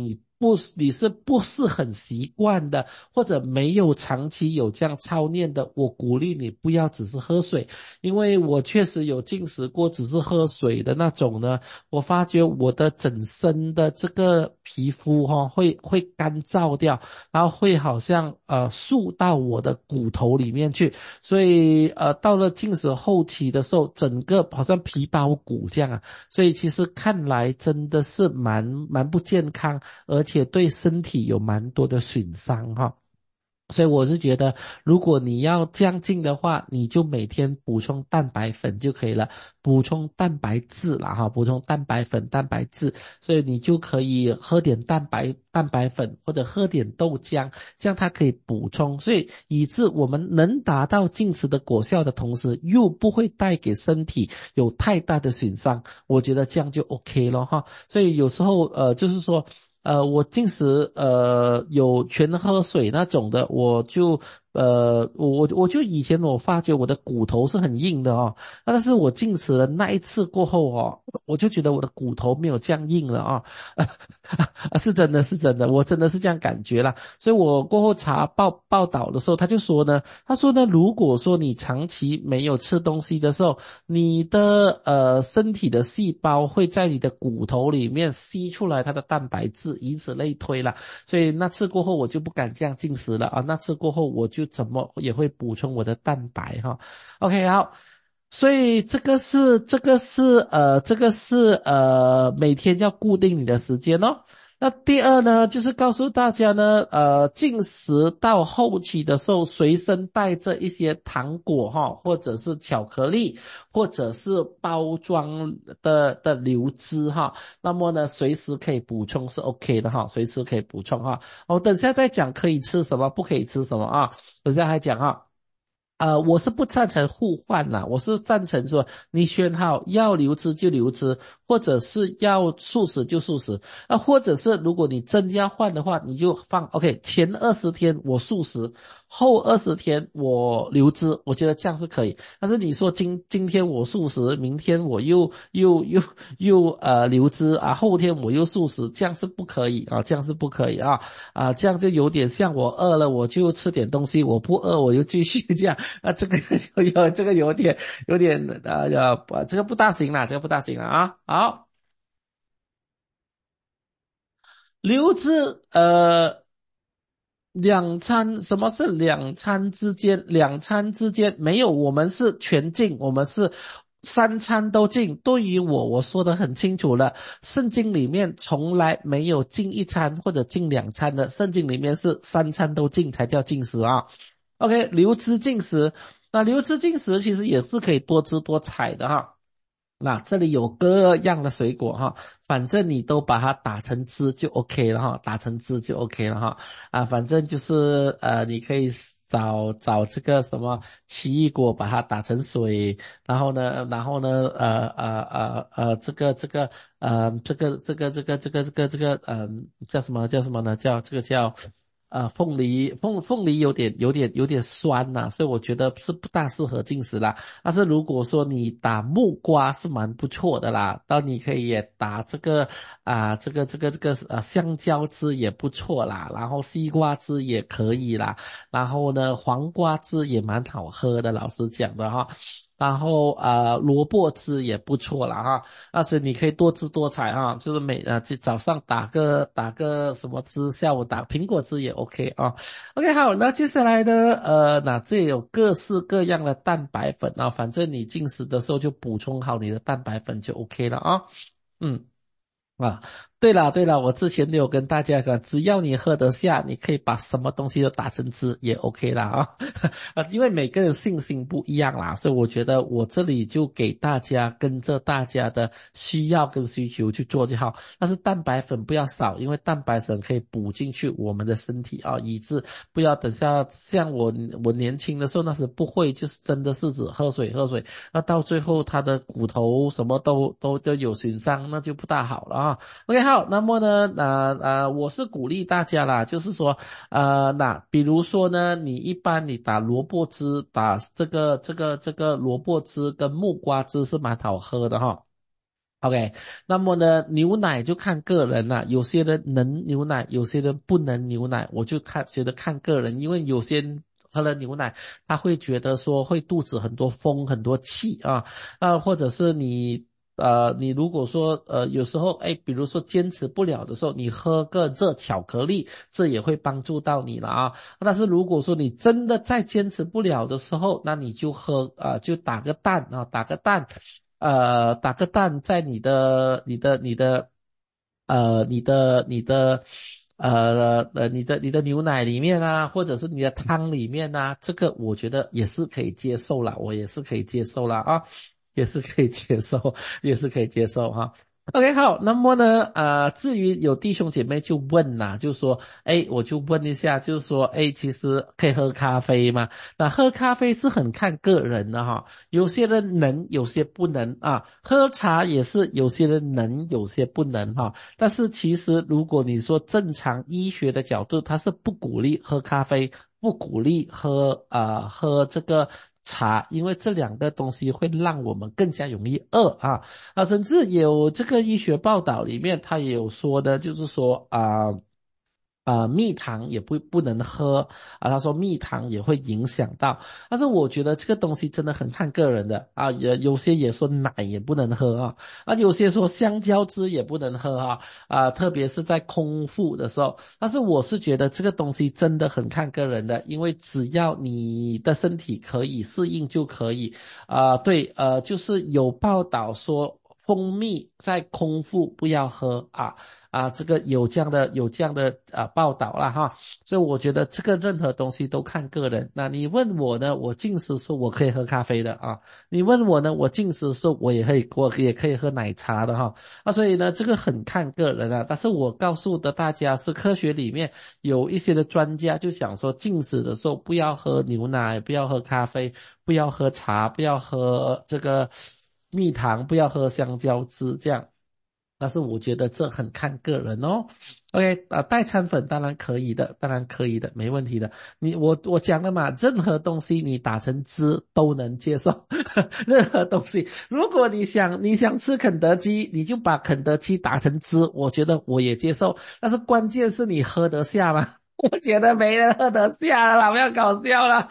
不你是不是很习惯的，或者没有长期有这样操练的，我鼓励你不要只是喝水，因为我确实有进食过只是喝水的那种呢，我发觉我的整身的这个皮肤哈、哦、会会干燥掉，然后会好像呃束到我的骨头里面去，所以呃到了进食后期的时候，整个好像皮包骨这样啊，所以其实看来真的是蛮蛮不健康，而且对身体有蛮多的损伤哈。所以我是觉得，如果你要降进的话，你就每天补充蛋白粉就可以了，补充蛋白质啦哈，补充蛋白粉、蛋白质，所以你就可以喝点蛋白蛋白粉或者喝点豆浆，这样它可以补充，所以以致我们能达到进食的果效的同时，又不会带给身体有太大的损伤，我觉得这样就 OK 了哈。所以有时候呃，就是说。呃，我进食呃有全喝水那种的，我就呃我我我就以前我发觉我的骨头是很硬的哦，但是我进食了那一次过后哦，我就觉得我的骨头没有这样硬了啊、哦，是真的是真的，我真的是这样感觉啦。所以我过后查报报道的时候，他就说呢，他说呢，如果说你长期没有吃东西的时候，你的呃身体的细胞会在你的骨头里面吸出来它的蛋白质，以此类推了。所以那次过后我就不敢这样进食了啊，那次过后我就怎么也会补充我的蛋白哈。OK 好。所以这个是这个是呃这个是呃每天要固定你的时间哦。那第二呢，就是告诉大家呢，呃，进食到后期的时候，随身带着一些糖果哈，或者是巧克力，或者是包装的的流汁哈。那么呢，随时可以补充是 OK 的哈，随时可以补充哈。我等下再讲可以吃什么，不可以吃什么啊，等下还讲哈。呃，我是不赞成互换啦，我是赞成说你选好要流汁就流汁，或者是要素食就素食，啊，或者是如果你真要换的话，你就放 OK，前二十天我素食，后二十天我流汁，我觉得这样是可以。但是你说今今天我素食，明天我又又又又呃流汁啊，后天我又素食，这样是不可以啊，这样是不可以啊啊，这样就有点像我饿了我就吃点东西，我不饿我就继续这样。啊，这个就有这个有点有点呃呃，这个不大行了，这个不大行了啊。好，流质呃两餐，什么是两餐之间？两餐之间没有，我们是全禁，我们是三餐都禁。对于我，我说的很清楚了，圣经里面从来没有禁一餐或者禁两餐的，圣经里面是三餐都禁才叫禁食啊。OK，流质进食，那流质进食其实也是可以多姿多彩的哈。那这里有各样的水果哈，反正你都把它打成汁就 OK 了哈，打成汁就 OK 了哈。啊，反正就是呃，你可以找找这个什么奇异果，把它打成水，然后呢，然后呢，呃呃呃呃，这个这个呃，这个这个这个这个这个这个嗯、呃，叫什么叫什么呢？叫这个叫。呃，凤梨凤凤梨有点有点有点酸呐、所以我觉得是不大适合进食啦。但是如果说你打木瓜是蛮不错的啦，到你可以也打这个啊、这个这个这个呃香蕉汁也不错啦，然后西瓜汁也可以啦，然后呢黄瓜汁也蛮好喝的，老实讲的哈。然后呃萝卜汁也不错啦哈，但是你可以多姿多彩哈，就是每呃就早上打个打个什么汁，下午打苹果汁也 OK 啊。OK 好，那接下来呢呃那这有各式各样的蛋白粉啊，反正你进食的时候就补充好你的蛋白粉就 OK 了啊。嗯。啊，对了对了，我之前都有跟大家讲，只要你喝得下，你可以把什么东西都打成汁也 OK 啦啊。啊，因为每个人信心不一样啦，所以我觉得我这里就给大家跟着大家的需要跟需求去做就好。但是蛋白粉不要少，因为蛋白粉可以补进去我们的身体啊，以致不要等下像我我年轻的时候那时不会，就是真的是只喝水喝水，那到最后他的骨头什么都都都有损伤，那就不大好了啊。OK 好，那么呢，呃呃，我是鼓励大家啦，就是说，呃，那比如说呢，你一般你打萝卜汁，打这个这个这个萝卜汁跟木瓜汁是蛮好喝的哈。 OK，那么呢，牛奶就看个人啦，有些人能牛奶，有些人不能牛奶，我就看觉得看个人，因为有些人喝了牛奶，他会觉得说会肚子很多风很多气啊，啊，或者是你呃，你如果说呃有时候哎，比如说坚持不了的时候，你喝个热巧克力，这也会帮助到你了啊。但是如果说你真的再坚持不了的时候，那你就喝啊、呃，就打个蛋啊，打个蛋。呃，打个蛋在你的、你的、你的、呃、你的、你的、呃呃、你的、你的牛奶里面啊，或者是你的汤里面啊，这个我觉得也是可以接受啦，我也是可以接受啦啊，也是可以接受，也是可以接受哈。OK，好，那么呢，呃，至于有弟兄姐妹就问啦，就说，哎，我就问一下，就是说，哎，其实可以喝咖啡吗？那喝咖啡是很看个人的哈，有些人能，有些不能啊。喝茶也是有些人能，有些不能哈。但是其实如果你说正常医学的角度，它是不鼓励喝咖啡，不鼓励喝啊、呃、喝这个茶，因为这两个东西会让我们更加容易饿啊啊，甚至有这个医学报道里面，他也有说的，就是说啊。呃啊、呃蜜糖也不不能喝啊，他说蜜糖也会影响到，但是我觉得这个东西真的很看个人的啊，有有些也说奶也不能喝啊，啊有些说香蕉汁也不能喝啊，啊特别是在空腹的时候，但是我是觉得这个东西真的很看个人的，因为只要你的身体可以适应就可以啊，对，呃就是有报道说蜂蜜在空腹不要喝啊。啊，这个有这样的有这样的啊报道啦哈，所以我觉得这个任何东西都看个人。那你问我呢，我进食说我可以喝咖啡的啊，你问我呢，我进食说我也可以我也可以喝奶茶的哈，啊，所以呢这个很看个人啊。但是我告诉的大家是科学里面有一些的专家就讲说进食的时候不要喝牛奶，不要喝咖啡，不要喝茶，不要喝这个蜜糖，不要喝香蕉汁这样。但是我觉得这很看个人哦。OK 啊、呃代餐粉当然可以的，当然可以的，没问题的。你我我讲了嘛，任何东西你打成汁都能接受，任何东西。如果你想你想吃肯德基，你就把肯德基打成汁，我觉得我也接受。但是关键是你喝得下吗？我觉得没人喝得下了，不要搞笑了。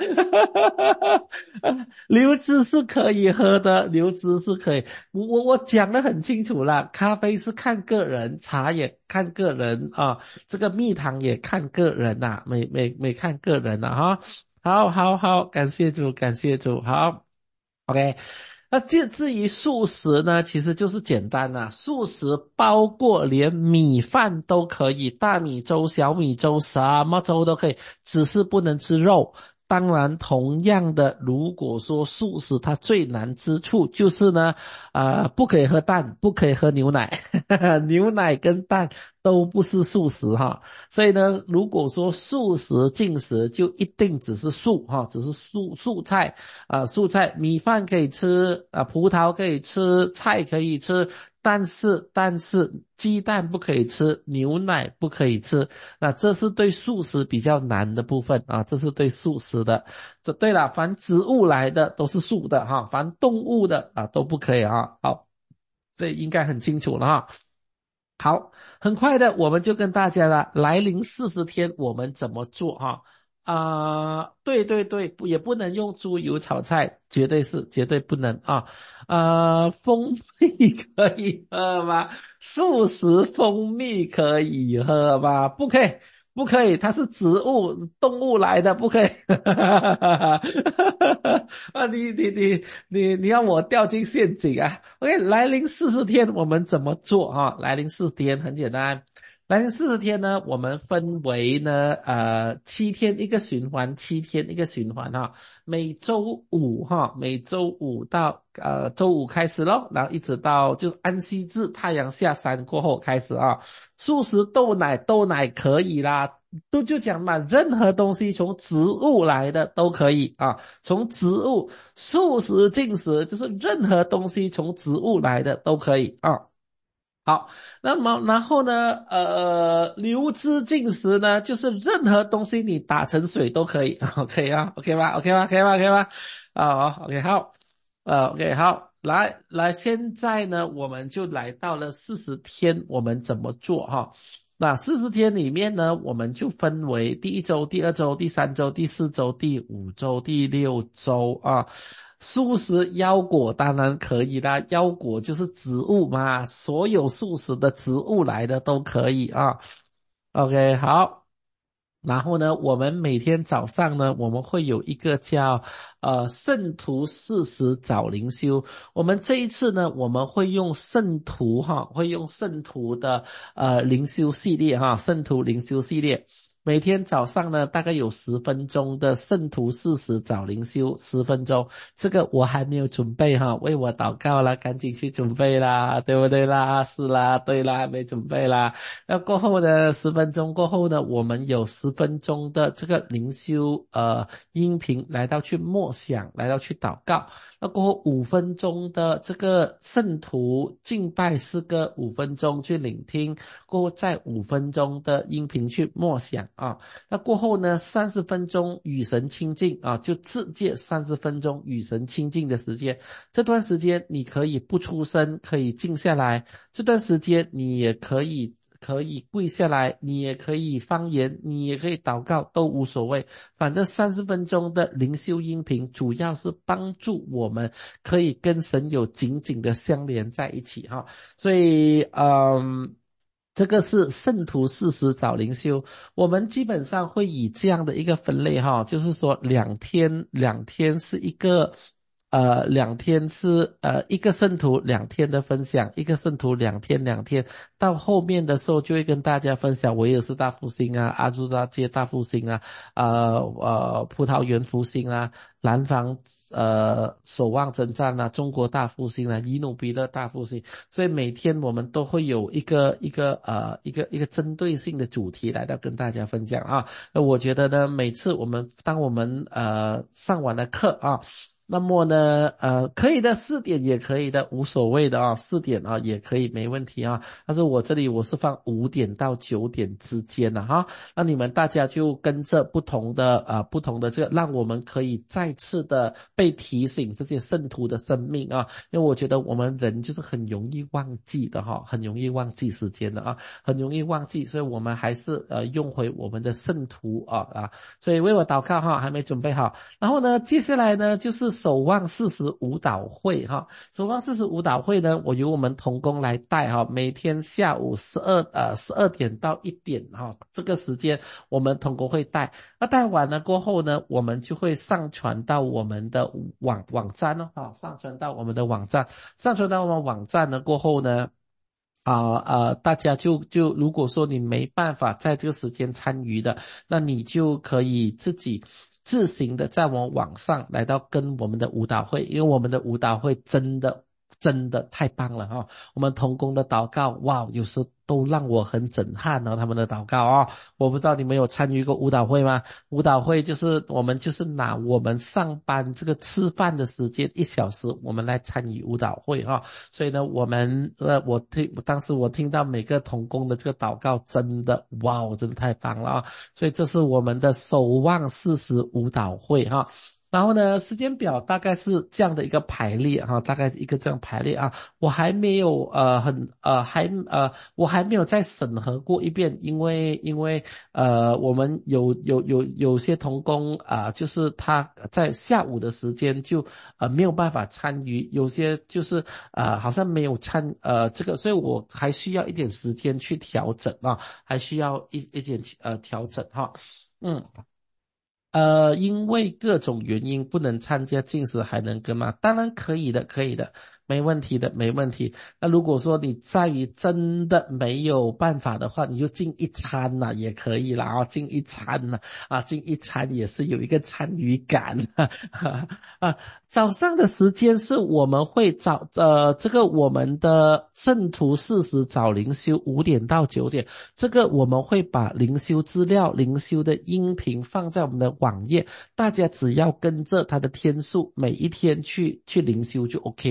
流汁是可以喝的，流汁是可以。我我我讲得很清楚了，咖啡是看个人，茶也看个人啊，这个蜜糖也看个人呐、啊，没没没看个人呐、啊、哈。好好好，感谢主，感谢主，好，OK。那至至于素食呢，其实就是简单啦、素食包括连米饭都可以，大米粥、小米粥，什么粥都可以，只是不能吃肉。当然，同样的，如果说素食它最难之处就是呢，啊、呃不可以喝蛋，不可以喝牛奶，牛奶跟蛋都不是素食哈。所以呢，如果说素食进食，就一定只是素哈，只是素素菜啊、蔬菜，米饭可以吃啊、葡萄可以吃，菜可以吃，但是但是鸡蛋不可以吃，牛奶不可以吃。那这是对素食比较难的部分啊，这是对素食的。这对了，凡植物来的都是素的哈，凡动物的啊都不可以啊。好，这应该很清楚了哈。好，很快的，我们就跟大家了，来临四十天我们怎么做哈？啊、对对对，不也不能用猪油炒菜，绝对是绝对不能啊。啊、蜂蜜可以喝吗？素食蜂蜜可以喝吗？不可以，不可以，它是植物动物来的，不可以。啊，你你你你你要我掉进陷阱啊？OK，来临四十天我们怎么做哈？来临四十天很简单，来临四十天呢，我们分为呢呃七天一个循环，七天一个循环哈。每周五哈，每周五到呃周五开始咯，然后一直到就是安息日太阳下山过后开始啊。素食豆奶豆奶可以啦，都就讲嘛，任何东西从植物来的都可以啊，从植物素食进食就是任何东西从植物来的都可以啊。好，那么然后呢，呃，流质进食呢，就是任何东西你打成水都可以，OK 啊，OK 吧，OK 吧，可以吧，可以吧，啊，OK 好，呃，OK 好， 来来，现在呢，我们就来到了四十天，我们怎么做哈？那四十天里面呢，我们就分为第一周、第二周、第三周、第四周、第五周、第六周啊。素食腰果当然可以啦，腰果就是植物嘛，所有素食的植物来的都可以啊。OK， 好。然后呢，我们每天早上呢，我们会有一个叫呃圣徒四十早灵修。我们这一次呢，我们会用圣徒哈，会用圣徒的呃灵修系列哈，圣徒灵修系列。每天早上呢，大概有十分钟的圣徒四十早灵修，十分钟。这个我还没有准备哈，为我祷告啦，赶紧去准备啦，对不对啦？是啦，对啦，没准备啦。那过后呢，十分钟过后呢，我们有十分钟的这个灵修呃音频来到去默想，来到去祷告。那过后五分钟的这个圣徒敬拜诗歌，五分钟去聆听，过后再五分钟的音频去默想啊。那过后呢，三十分钟与神亲近啊，就自借三十分钟与神亲近的时间。这段时间你可以不出声，可以静下来。这段时间你也可以可以跪下来，你也可以方言，你也可以祷告，都无所谓。反正三十分钟的灵修音频主要是帮助我们可以跟神有紧紧的相连在一起哈。所以嗯这个是圣徒四十早灵修，我们基本上会以这样的一个分类哈，就是说两天两天是一个呃两天是呃一个圣徒两天的分享，一个圣徒两天两天，到后面的时候就会跟大家分享维尔斯大复兴啊，阿朱拉街大复兴啊，呃呃葡萄园复兴啊，南方呃守望征战啊，中国大复兴啊，伊努比勒大复兴。所以每天我们都会有一个一个呃一个一个针对性的主题来到跟大家分享啊。那我觉得呢，每次我们当我们呃上完了课啊，那么呢呃可以的，四点也可以的，无所谓的啊，四点啊也可以，没问题啊。但是我这里我是放五点到九点之间的哈，那你们大家就跟着不同的呃不同的这个，让我们可以再次的被提醒这些圣徒的生命啊，因为我觉得我们人就是很容易忘记的哈，很容易忘记时间的啊，很容易忘记，所以我们还是呃用回我们的圣徒啊啊，所以为我祷告哈，还没准备好。然后呢，接下来呢就是守望四十舞蹈会哈，守望四十舞蹈会呢，我由我们同工来带哈，每天下午十二呃十二点到一点哈，这个时间我们同工会带。那带完了过后呢，我们就会上传到我们的网网站哦，啊，上传到我们的网站，上传到我们网站呢过后呢。啊呃，大家就就如果说你没办法在这个时间参与的，那你就可以自己自行的在我们网上来到跟我们的舞蹈会，因为我们的舞蹈会真的真的太棒了哈！我们同工的祷告，哇，有时都让我很震撼哦，他们的祷告啊、哦，我不知道你们有参与过舞蹈会吗？舞蹈会就是我们就是拿我们上班这个吃饭的时间一小时，我们来参与舞蹈会哈、哦。所以呢，我们呃，我听当时我听到每个同工的这个祷告，真的哇，真的太棒了啊！所以这是我们的守望四十舞蹈会哈、哦。然后呢，时间表大概是这样的一个排列哈，大概一个这样排列啊。我还没有呃很呃还呃我还没有再审核过一遍，因为因为呃我们有有有有些同工啊、呃，就是他在下午的时间就呃没有办法参与，有些就是呃好像没有参呃这个，所以我还需要一点时间去调整啊，还需要一一点呃调整哈，嗯。呃，因为各种原因不能参加禁食还能跟吗？当然可以的，可以的，没问题的，没问题。那如果说你在于真的没有办法的话，你就进一餐啦，也可以啦啊，进一餐啦啊，进一餐也是有一个参与感啊。早上的时间是我们会早呃这个我们的圣徒四十早灵修五点到九点，这个我们会把灵修资料、灵修的音频放在我们的网页，大家只要跟着它的天数，每一天去去灵修就 OK 了哈。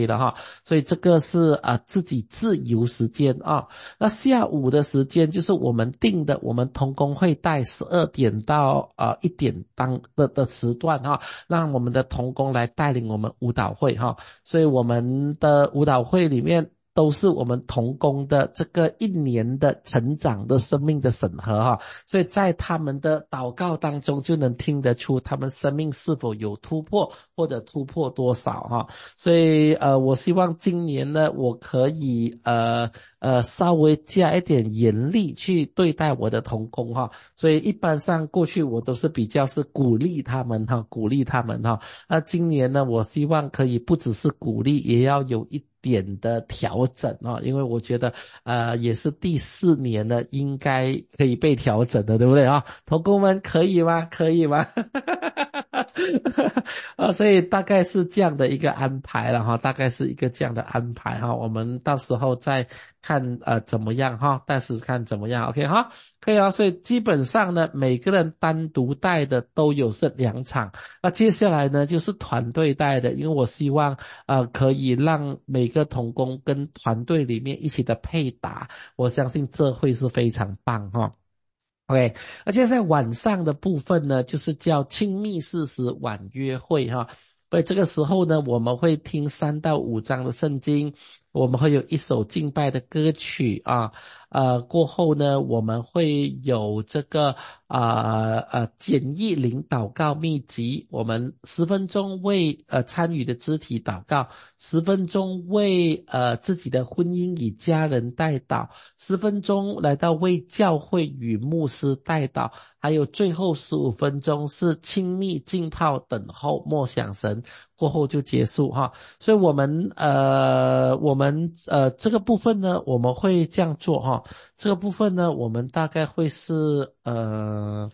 所以这个是啊、呃、自己自由时间啊。那下午的时间就是我们定的，我们同工会带十二点到啊一点当的的时段哈、啊，让我们的同工来带领我们舞蹈会哈、啊，所以我们的舞蹈会里面都是我们同工的这个一年的成长的生命的审核哈，所以在他们的祷告当中就能听得出他们生命是否有突破或者突破多少哈，所以呃我希望今年呢我可以呃呃稍微加一点严厉去对待我的同工哈，所以一般上过去我都是比较是鼓励他们哈，鼓励他们哈，那今年呢我希望可以不只是鼓励，也要有一点的调整啊，因为我觉得呃也是第四年了，应该可以被调整的，对不对啊？同工们可以吗？可以吗？啊，所以大概是这样的一个安排了哈，大概是一个这样的安排哈，我们到时候再看呃怎么样哈，但是看怎么样 ，OK 哈，可以啊，所以基本上呢，每个人单独带的都有是两场，那接下来呢就是团队带的，因为我希望呃可以让每个同工跟团队里面一起的配搭，我相信这会是非常棒哈。OK， 而且在晚上的部分呢，就是叫亲密事实晚约会哈。所以这个时候呢，我们会听三到五章的圣经，我们会有一首敬拜的歌曲啊，呃，过后呢，我们会有这个啊呃简易领祷告秘籍，我们十分钟为呃参与的肢体祷告，十分钟为呃自己的婚姻与家人代祷，十分钟来到为教会与牧师代祷，还有最后十五分钟是亲密浸泡等候默想神，过后就结束哈。所以我们呃我们呃这个部分呢，我们会这样做哈。这个部分呢，我们大概会是呃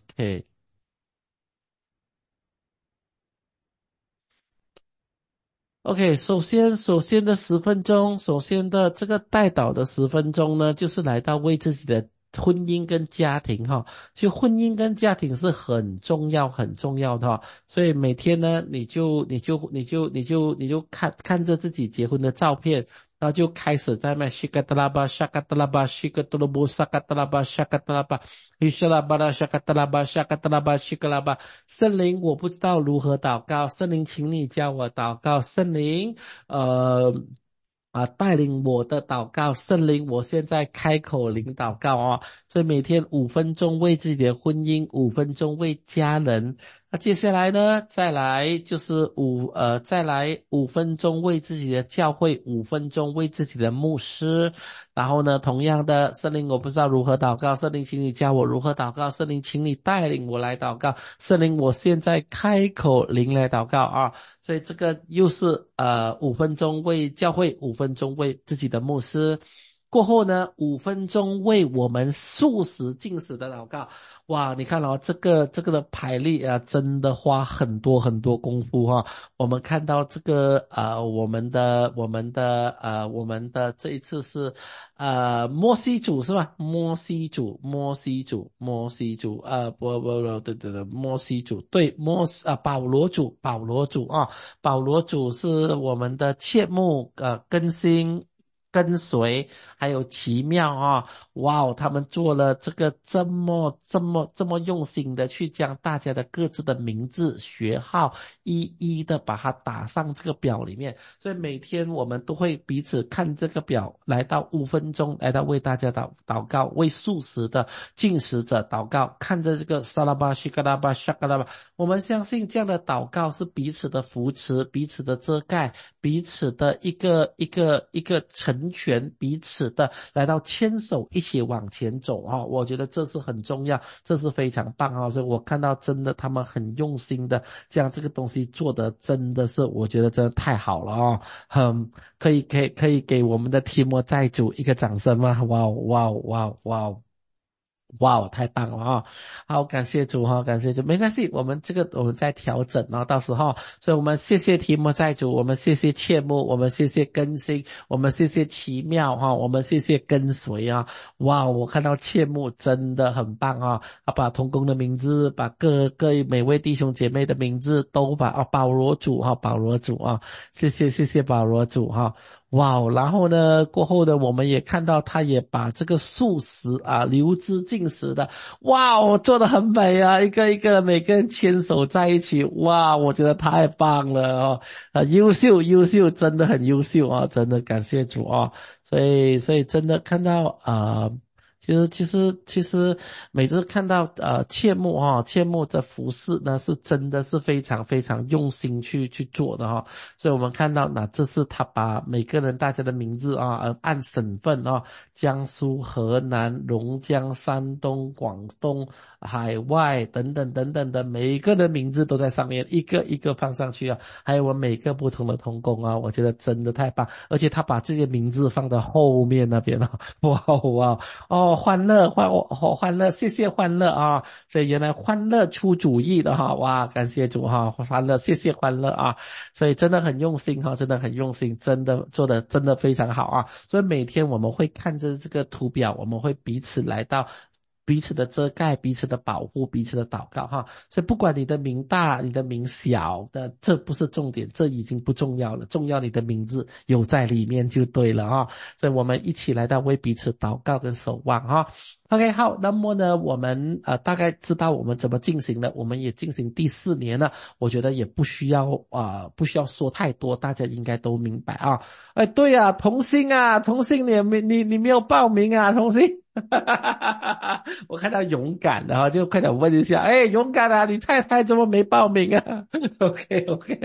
OK。OK，首先，首先的十分钟，首先的这个带导的十分钟呢，就是来到为自己的婚姻跟家庭哈，其实婚姻跟家庭是很重要、很重要的哈，所以每天呢，你就你就你就你就你就看看着自己结婚的照片，然后就开始在那西格德拉巴、沙格德拉巴、西格德罗布、沙格德拉巴、沙格德拉巴。伊沙拉巴拉沙卡达拉巴沙卡达拉巴西格拉巴，圣灵，我不知道如何祷告，圣灵，请你教我祷告，圣灵，呃。啊，带领我的祷告，圣灵，我现在开口领祷告哦，所以每天五分钟为自己的婚姻，五分钟为家人。那接下来呢，再来就是五呃，再来五分钟为自己的教会，五分钟为自己的牧师。然后呢，同样的，圣灵，我不知道如何祷告，圣灵，请你教我如何祷告，圣灵，请你带领我来祷告，圣灵，我现在开口领来祷告啊。所以这个又是呃五分钟为教会，五分钟为自己的牧师。过后呢，五分钟为我们素食禁食的祷告。哇，你看哦，这个这个的排列啊，真的花很多很多功夫哈、哦。我们看到这个呃，我们的我们的呃，我们的这一次是呃摩西主是吧？摩西主，摩西主，摩西主，呃，不不不，对对对，摩西主，对摩啊保罗主，保罗主啊，保罗主是我们的切慕呃更新。跟随还有奇妙啊，哇哦，他们做了这个这么这么这么用心的去将大家的各自的名字学号一一的把它打上这个表里面，所以每天我们都会彼此看这个表，来到五分钟来到为大家祷祷告，为素食的进食者祷告，看着这个沙拉巴西格拉巴沙格拉巴，我们相信这样的祷告是彼此的扶持，彼此的遮盖，彼此的一个一个一个成全，彼此的来到牵手一起往前走啊！我觉得这是很重要，这是非常棒啊！所以我看到真的他们很用心的将这个东西做得真的是，我觉得真的太好了啊！很可以可以可以给我们的提摩寨主一个掌声吗？哇哇哇哇！哇，太棒了啊！好，感谢主哈，感谢主，没关系，我们这个我们再调整啊，到时候，所以我们谢谢提摩太主，我们谢谢切慕，我们谢谢更新，我们谢谢奇妙哈，我们谢谢跟随啊！哇，我看到切慕真的很棒啊！啊，把同工的名字，把各各每位弟兄姐妹的名字都把啊，保罗主哈，保罗主啊，谢谢谢谢保罗主哈！ 哇哦，然后呢，过后呢，我们也看到他也把这个素食啊、流资进食的，哇哦，做得很美啊，一个一个每个人牵手在一起，哇，我觉得太棒了哦，啊，优秀优秀，真的很优秀啊，真的感谢主啊，所以所以真的看到啊。呃其实，其实，其实，每次看到呃切木哈、哦，切木的服饰呢，是真的是非常非常用心去去做的哈、哦。所以我们看到，那这是他把每个人大家的名字啊，呃，按省份啊，江苏、河南、榕江、山东、广东、海外等等等等的每一个人名字都在上面，一个一个放上去啊。还有我每个不同的同工啊，我觉得真的太棒，而且他把这些名字放到后面那边了，哇哇哦，欢乐欢哦欢乐，谢谢欢乐啊！所以原来欢乐出主意的哈，哇，感谢主哈，欢乐，谢谢欢乐啊！所以真的很用心哈，真的很用心，真的做的真的非常好啊！所以每天我们会看着这个图表，我们会彼此来到。彼此的遮盖，彼此的保护，彼此的祷告哈，所以不管你的名大，你的名小的，这不是重点，这已经不重要了，重要你的名字有在里面就对了哈。所以我们一起来到为彼此祷告跟守望哈。OK， 好，那么呢，我们呃大概知道我们怎么进行了，我们也进行第四年了，我觉得也不需要啊、呃，不需要说太多，大家应该都明白啊。哎，对啊，童星啊，童星你没你你没有报名啊，童星。我看到勇敢的哈，就快点问一下，哎，勇敢啊，你太太怎么没报名啊？OK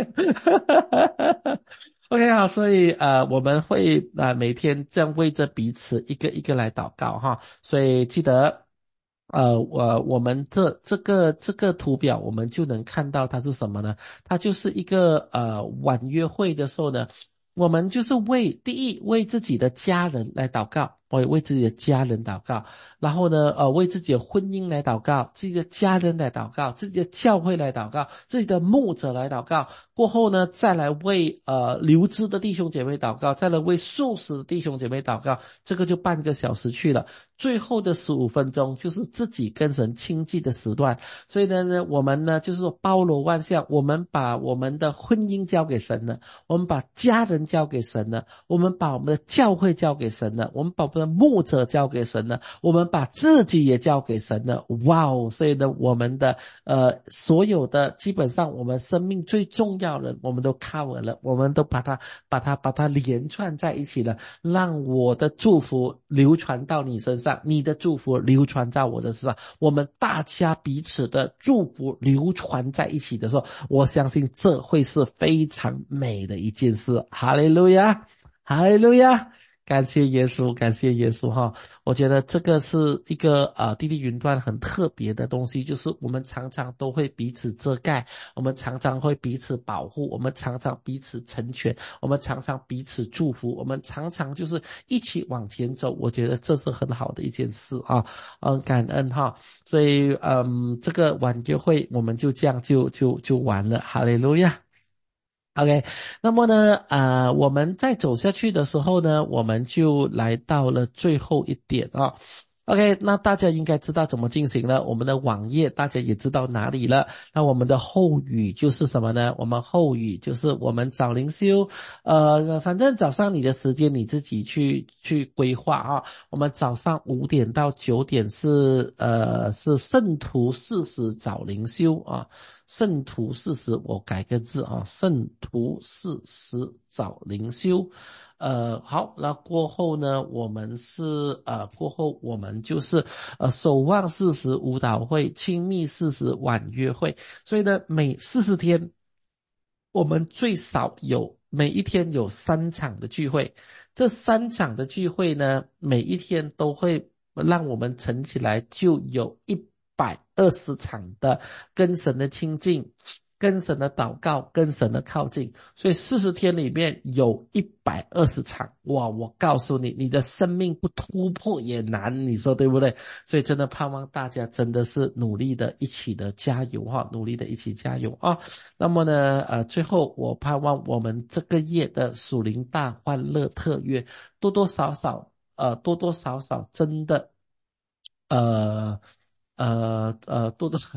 OK，OK 好，所以呃我们会呃每天这样为着彼此一个一个来祷告哈，所以记得呃我我们这这个这个图表我们就能看到它是什么呢？它就是一个呃晚约会的时候呢。我们就是为第一为自己的家人来祷告，为为自己的家人祷告，然后呢，呃，为自己的婚姻来祷告，自己的家人来祷告，自己的教会来祷告，自己的牧者来祷告。过后呢，再来为呃流支的弟兄姐妹祷告，再来为素食的弟兄姐妹祷告，这个就半个小时去了。最后的十五分钟就是自己跟神亲近的时段。所以呢，呢我们呢就是说包罗万象，我们把我们的婚姻交给神了，我们把家人交给神了，我们把我们的教会交给神了，我们把我们的牧者交给神了，我们把自己也交给神了。哇哦！所以呢，我们的呃所有的基本上我们生命最重要的，我们都 cover 了，我们都把它把它把它连串在一起了，让我的祝福流传到你身上，你的祝福流传到我的身上，我们大家彼此的祝福流传在一起的时候，我相信这会是非常美的一件事。哈利路亚，哈利路亚，感谢耶稣，感谢耶稣哈！我觉得这个是一个呃滴滴云端很特别的东西，就是我们常常都会彼此遮盖，我们常常会彼此保护，我们常常彼此成全，我们常常彼此祝福，我们常常就是一起往前走。我觉得这是很好的一件事啊，嗯，感恩哈。所以嗯，这个晚约会我们就这样就就就完了，哈利路亚。OK，那么呢，啊、呃我们在走下去的时候呢，我们就来到了最后一点啊。OK，那大家应该知道怎么进行了。我们的网页大家也知道哪里了。那我们的后语就是什么呢？我们后语就是我们早灵修，呃，反正早上你的时间你自己去去规划啊。我们早上五点到九点是呃是圣徒四十早灵修啊。圣徒四十，我改个字啊，圣徒四十早灵修。呃，好，那过后呢，我们是呃，过后我们就是呃，守望四十舞蹈会，亲密四十晚约会。所以呢，每四十天，我们最少有每一天有三场的聚会。这三场的聚会呢，每一天都会让我们乘起来就有一百二十场的跟神的亲近，跟神的祷告，跟神的靠近。所以四十天里面有一百二十场，哇！我告诉你，你的生命不突破也难，你说对不对？所以真的盼望大家真的是努力的一起的加油哈，努力的一起加油啊！那么呢，呃，最后我盼望我们这个月的属灵大欢乐特约，多多少少，呃，多多少少真的。呃呃呃，多多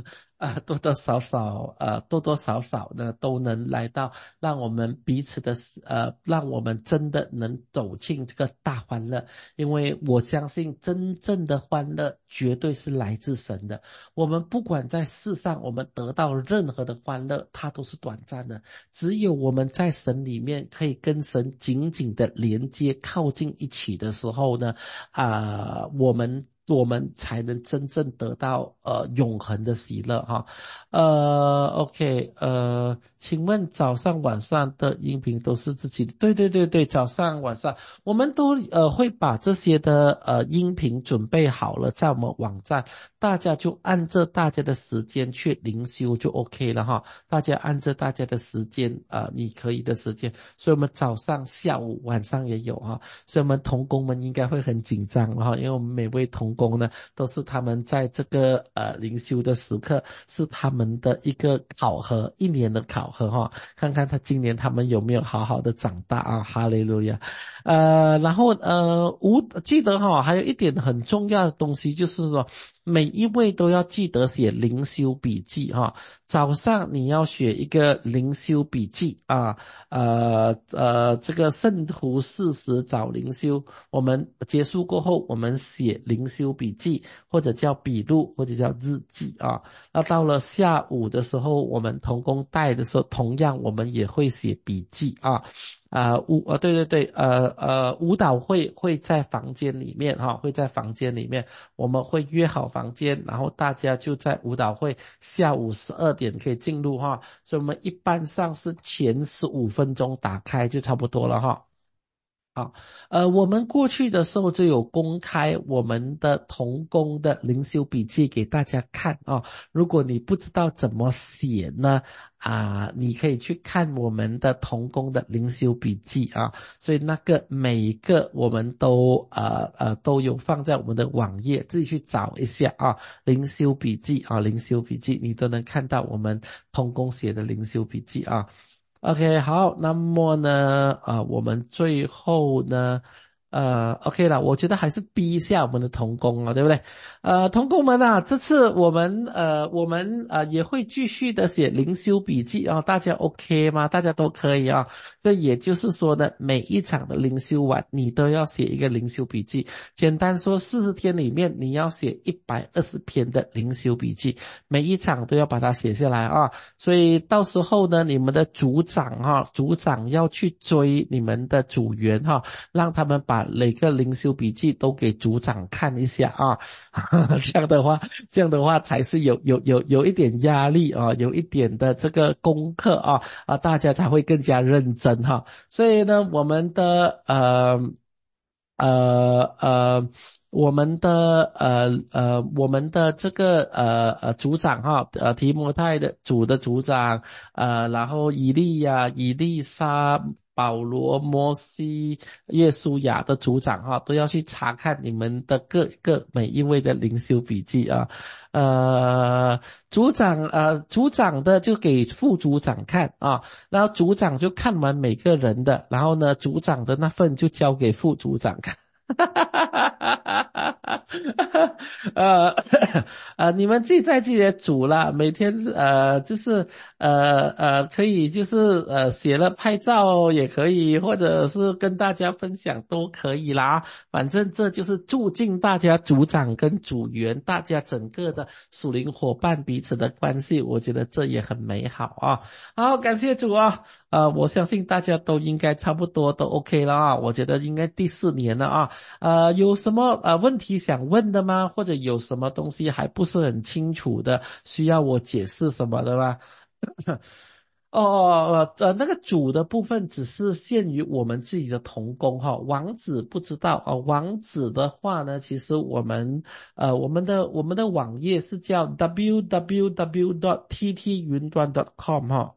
啊，多多少少，呃，多多少少呢，都能来到，让我们彼此的，呃，让我们真的能走进这个大欢乐。因为我相信，真正的欢乐绝对是来自神的。我们不管在世上，我们得到任何的欢乐，它都是短暂的。只有我们在神里面，可以跟神紧紧的连接、靠近一起的时候呢，啊、我们。我们才能真正得到呃永恒的喜乐哈。呃，OK，呃，请问早上晚上的音频都是自己的？对对对对，早上晚上我们都呃会把这些的呃音频准备好了，在我们网站，大家就按着大家的时间去灵修就 OK 了哈。大家按着大家的时间啊、呃你可以的时间，所以我们早上、下午、晚上也有哈。所以我们同工们应该会很紧张哈，因为我们每位同工呢，都是他们在这个呃灵修的时刻，是他们的一个考核，一年的考核哈，看看他今年他们有没有好好的长大啊，哈利路亚。呃，然后呃，无记得哈，还有一点很重要的东西就是说，每一位都要记得写灵修笔记哈。早上你要写一个灵修笔记啊，呃呃，这个圣徒四十早灵修，我们结束过后，我们写灵修笔记，或者叫笔录，或者叫日记啊。那到了下午的时候，我们同工带的时候，同样我们也会写笔记啊。啊舞呃对对对呃呃舞蹈会会在房间里面哈，会在房间里面，我们会约好房间，然后大家就在舞蹈会下午十二点可以进入哈，所以我们一般上是前十五分钟打开就差不多了哈。好，呃，我们过去的时候就有公开我们的童工的灵修笔记给大家看啊。如果你不知道怎么写呢，啊，你可以去看我们的童工的灵修笔记啊。所以那个每一个我们都呃呃都有放在我们的网页，自己去找一下啊。灵修笔记啊，灵修笔记你都能看到我们童工写的灵修笔记啊。OK，好，那么呢，啊、我们最后呢，呃，OK 了，我觉得还是逼一下我们的童工啊，对不对？呃，童工们啊，这次我们呃，我们呃也会继续的写灵修笔记啊，大家 OK 吗？大家都可以啊。这也就是说呢，每一场的灵修完，你都要写一个灵修笔记。简单说，四十天里面你要写一百二十篇的灵修笔记，每一场都要把它写下来啊。所以到时候呢，你们的组长哈，组长要去追你们的组员哈，让他们把每个灵修笔记都给组长看一下啊。这样的话，这样的话才是有有有有一点压力啊，有一点的这个功课啊啊，大家才会更加认真哈。所以呢，我们的呃。呃呃，我们的呃呃，我们的这个呃呃组长哈，呃提摩太的组的组长，呃，然后以利亚、以利沙、保罗、摩西、耶稣亚的组长哈，都要去查看你们的各个每一位的灵修笔记啊。呃，组长呃组长的就给副组长看啊，然后组长就看完每个人的，然后呢，组长的那份就交给副组长看。哈哈哈哈哈哈！呃呃，你们自己在自己的组啦，每天呃就是呃呃可以就是呃写了拍照也可以，或者是跟大家分享都可以啦。反正这就是促进大家组长跟组员大家整个的属灵伙伴彼此的关系，我觉得这也很美好啊。好，感谢主啊。呃，我相信大家都应该差不多都 OK 了啊，我觉得应该第四年了啊。呃，有什么呃问题想问的吗？或者有什么东西还不是很清楚的，需要我解释什么的吗？哦哦呃，那个主的部分只是限于我们自己的同工哈，网址不知道啊。网址的话呢，其实我们呃我们的我们的网页是叫 w w w dot t t 云端 dot com 哈。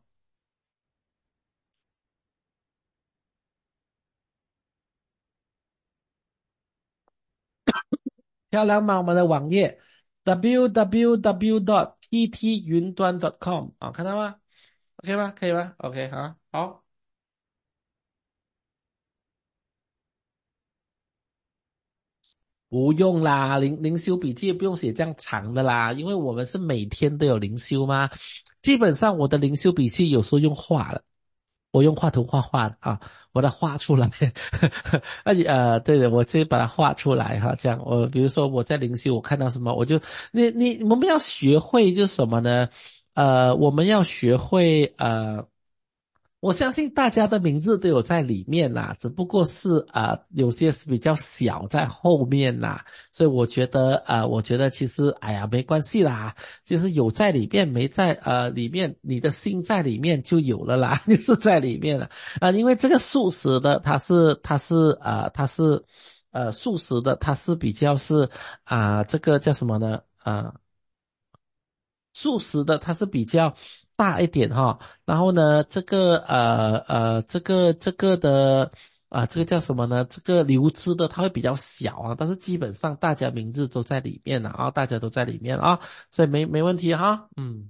漂亮吗？我们的网页 w w w dot t t 云端 dot com 啊，看到吗？OK 吗？可以吗？OK 好，好。 不用啦，灵灵修笔记不用写这样长的啦，因为我们是每天都有灵修嘛。基本上我的灵修笔记有时候用画了，我用画图画画的啊，我把它画出来。而且呃，对的，我直接把它画出来哈，这样我比如说我在灵修，我看到什么，我就你你我们要学会就是什么呢？呃，我们要学会呃。我相信大家的名字都有在里面啦，只不过是啊、呃有些是比较小在后面啦，所以我觉得呃，我觉得其实哎呀没关系啦，就是有在里面没在呃里面，你的心在里面就有了啦，就是在里面了啊、呃因为这个素食的它是它是呃它是呃素食的它是比较是啊、呃这个叫什么呢啊？呃素食的它是比较大一点哈，然后呢，这个呃呃，这个这个的啊、这个叫什么呢？这个流汁的它会比较小啊，但是基本上大家名字都在里面了啊，大家都在里面啊，所以没没问题哈，嗯。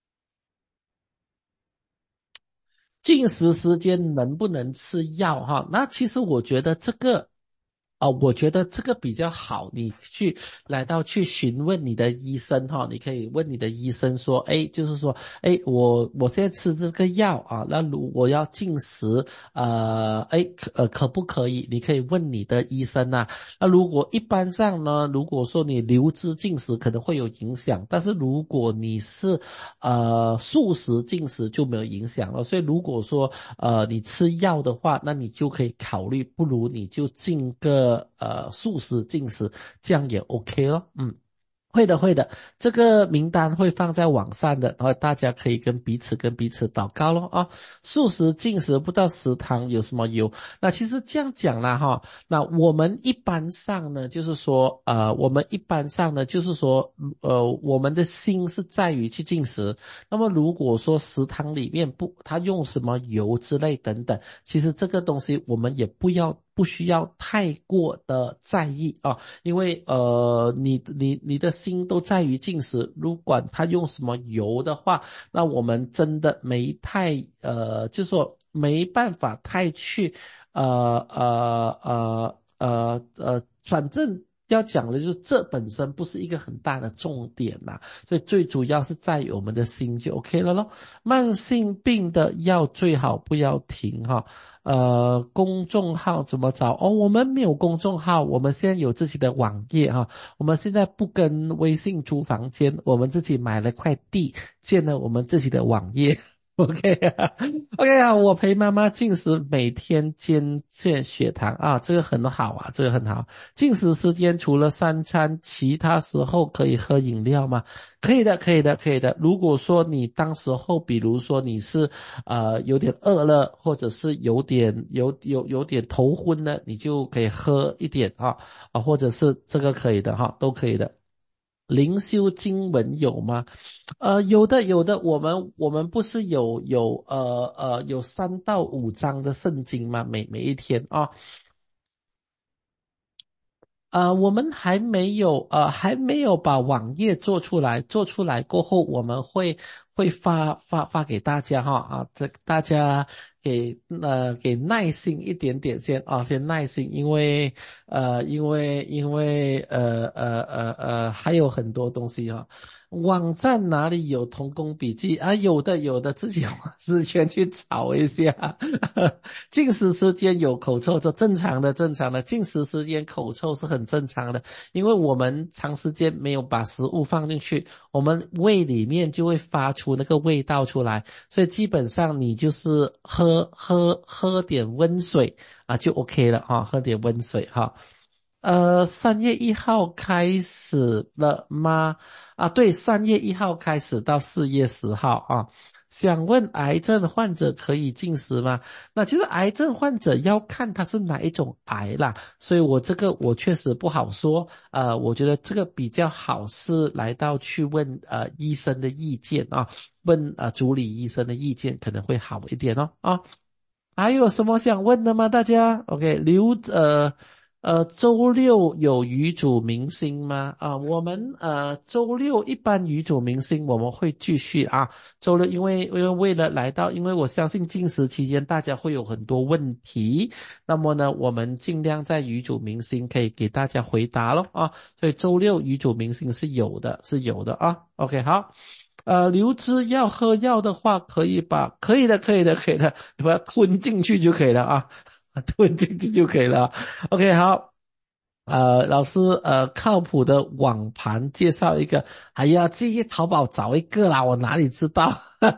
进食时间能不能吃药哈？那其实我觉得这个，哦，我觉得这个比较好，你去来到去询问你的医生哈，你可以问你的医生说，哎，就是说，哎，我我现在吃这个药啊，那如我要进食，呃，哎，可呃可不可以？你可以问你的医生呐、那如果一般上呢，如果说你流质进食可能会有影响，但是如果你是呃素食进食就没有影响了。所以如果说呃你吃药的话，那你就可以考虑，不如你就进个呃素食进食，这样也 OK 咯。嗯。会的，会的，这个名单会放在网上的，然后大家可以跟彼此跟彼此祷告咯啊。素食进食不到食堂有什么有？那其实这样讲啦哈，那我们一般上呢，就是说呃，我们一般上呢，就是说呃，我们的心是在于去进食。那么如果说食堂里面不，他用什么油之类等等，其实这个东西我们也不要不需要太过的在意啊。因为呃，你你你的心都在于进食，如果他用什么油的话，那我们真的没太呃，就说没办法太去呃呃呃呃呃，反正要讲的就是这本身不是一个很大的重点呐、所以最主要是在于我们的心就 OK 了咯。慢性病的药最好不要停哈。呃，公众号怎么找？哦，我们没有公众号，我们现在有自己的网页哈。我们现在不跟微信租房间，我们自己买了块地，建了我们自己的网页。OK 啊，OK 啊，我陪妈妈进食，每天监测血糖啊，这个很好啊，这个很好。进食时间除了三餐，其他时候可以喝饮料吗？可以的，可以的，可以的。如果说你当时候，比如说你是呃有点饿了，或者是有点有有有点头昏了，你就可以喝一点哈啊，或者是这个可以的哈，都可以的。灵修经文有吗？呃，有的，有的。我们我们不是有有呃呃有三到五章的圣经吗？每每一天啊。呃，我们还没有呃还没有把网页做出来，做出来过后我们会会发发发给大家哈啊，这大家给呃给耐心一点点先啊，先耐心，因为呃因为因为呃呃呃呃还有很多东西哈。网站哪里有童工笔记啊？有的，有的，自己花时间去找一下。进食时间有口臭，这正常的，正常的。进食时间口臭是很正常的，因为我们长时间没有把食物放进去，我们胃里面就会发出那个味道出来，所以基本上你就是喝喝喝点温水啊就 OK 了啊，喝点温水哈。呃，三月一号开始了吗？啊，对，三月一号开始到四月十号啊。想问癌症患者可以进食吗？那其实癌症患者要看他是哪一种癌啦，所以我这个我确实不好说。呃，我觉得这个比较好是来到去问呃医生的意见啊，问呃主理医生的意见可能会好一点哦啊。还有什么想问的吗？大家？OK，刘呃呃，周六有语主明星吗？啊、我们呃周六一般语主明星我们会继续啊。周六因为因为为了来到，因为我相信禁食期间大家会有很多问题，那么呢，我们尽量在语主明星可以给大家回答咯啊。所以周六语主明星是有的，是有的啊。OK， 好。呃，流汁要喝药的话，可以把，可以的，可以的，可以的，你把它吞进去就可以了啊，吞进去就可以了。OK， 好。呃，老师，呃，靠谱的网盘介绍一个。哎呀，自己淘宝找一个啦，我哪里知道？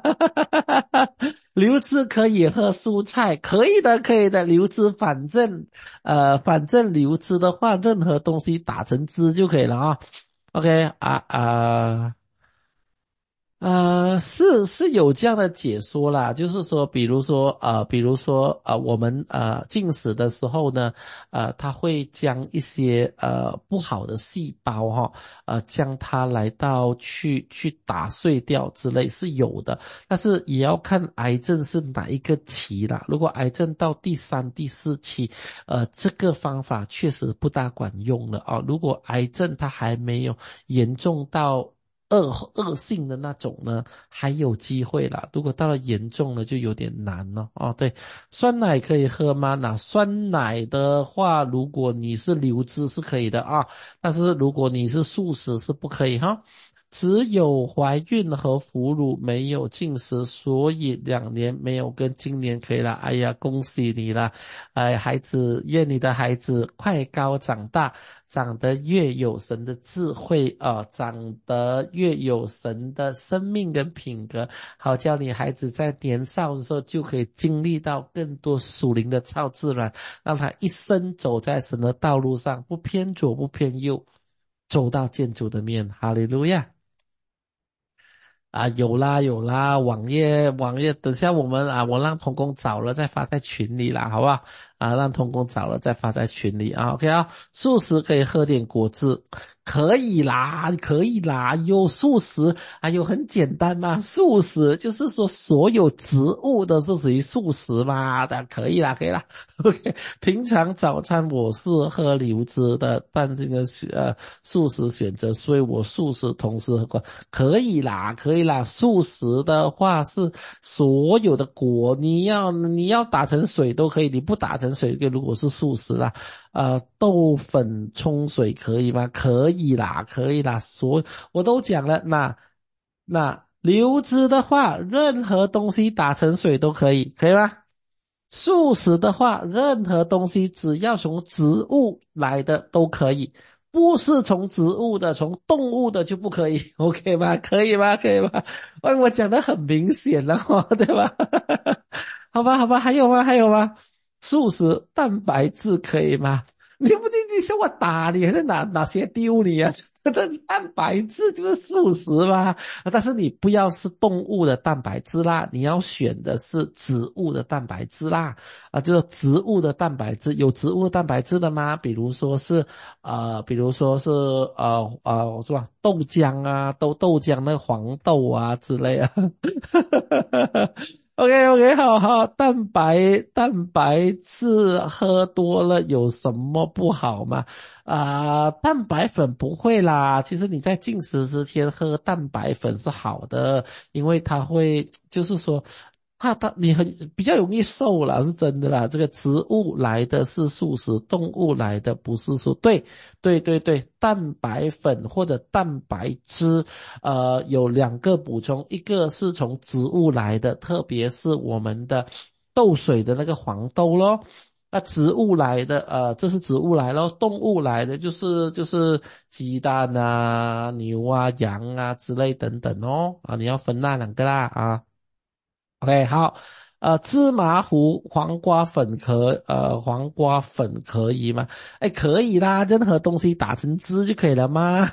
流汁可以喝蔬菜，可以的，可以的。流汁反正，呃，反正流汁的话，任何东西打成汁就可以了啊。OK，啊啊。呃，是是有这样的解说啦，就是说，比如说，呃，比如说，呃，我们呃进食的时候呢，呃，它会将一些呃不好的细胞哈、哦，呃，将它来到去去打碎掉之类是有的，但是也要看癌症是哪一个期啦。如果癌症到第三、第四期，呃，这个方法确实不大管用了啊。如果癌症它还没有严重到恶恶性的那种呢，还有机会啦。如果到了严重了，就有点难了哦。对，酸奶可以喝吗？那酸奶的话，如果你是流汁是可以的啊，但是如果你是素食是不可以哈。只有怀孕和哺乳没有进食，所以两年没有跟今年可以了。哎呀，恭喜你了！哎，孩子，愿你的孩子快高长大，长得越有神的智慧啊、呃，长得越有神的生命跟品格，好叫你孩子在年少的时候就可以经历到更多属灵的超自然，让他一生走在神的道路上，不偏左不偏右，走到建筑的面。哈利路亚！啊，有啦有啦，网页网页，等下我们啊，我让童工找了再发在群里啦，好不好？啊，让童工找了再发在群里啊。OK 啊，素食可以喝点果汁，可以啦，可以啦。有素食，还有很简单嘛，素食就是说所有植物都是属于素食嘛，的可以啦，可以啦。OK，平常早餐我是喝流汁的，但这个是呃素食选择，所以我素食同时喝过，可以啦，可以啦。素食的话是所有的果，你要你要打成水都可以，你不打成水，如果是素食啦，呃，豆粉冲水可以吗？可以啦，可以啦，所我都讲了，那那流汁的话，任何东西打成水都可以，可以吗？素食的话，任何东西只要从植物来的都可以，不是从植物的，从动物的就不可以，OK 吗？可以吗？可以吗？哎，我讲得很明显了哦，对吧？好吧，好吧，还有吗？还有吗？素食蛋白质可以吗？你不你你说我打你还是哪哪些丢你啊？这蛋白质就是素食嘛，但是你不要是动物的蛋白质啦，你要选的是植物的蛋白质啦，啊，就是植物的蛋白质，有植物蛋白质的吗？比如说是呃，比如说是呃呃，是吧？豆浆啊，豆豆浆那个黄豆啊之类啊。OK OK，好好，蛋白蛋白质喝多了有什么不好吗？啊、蛋白粉不会啦。其实你在进食之前喝蛋白粉是好的，因为它会，就是说，它它你很比较容易瘦啦，是真的啦。这个植物来的是素食，动物来的不是素。对对对对，蛋白粉或者蛋白质，呃，有两个补充，一个是从植物来的，特别是我们的豆水的那个黄豆咯。那植物来的，呃，这是植物来咯，动物来的就是就是鸡蛋啊、牛啊、羊啊之类等等哦。啊，你要分那两个啦啊。OK，好。呃，芝麻糊、黄瓜粉可呃黄瓜粉可以吗？哎，可以啦，任何东西打成汁就可以了吗？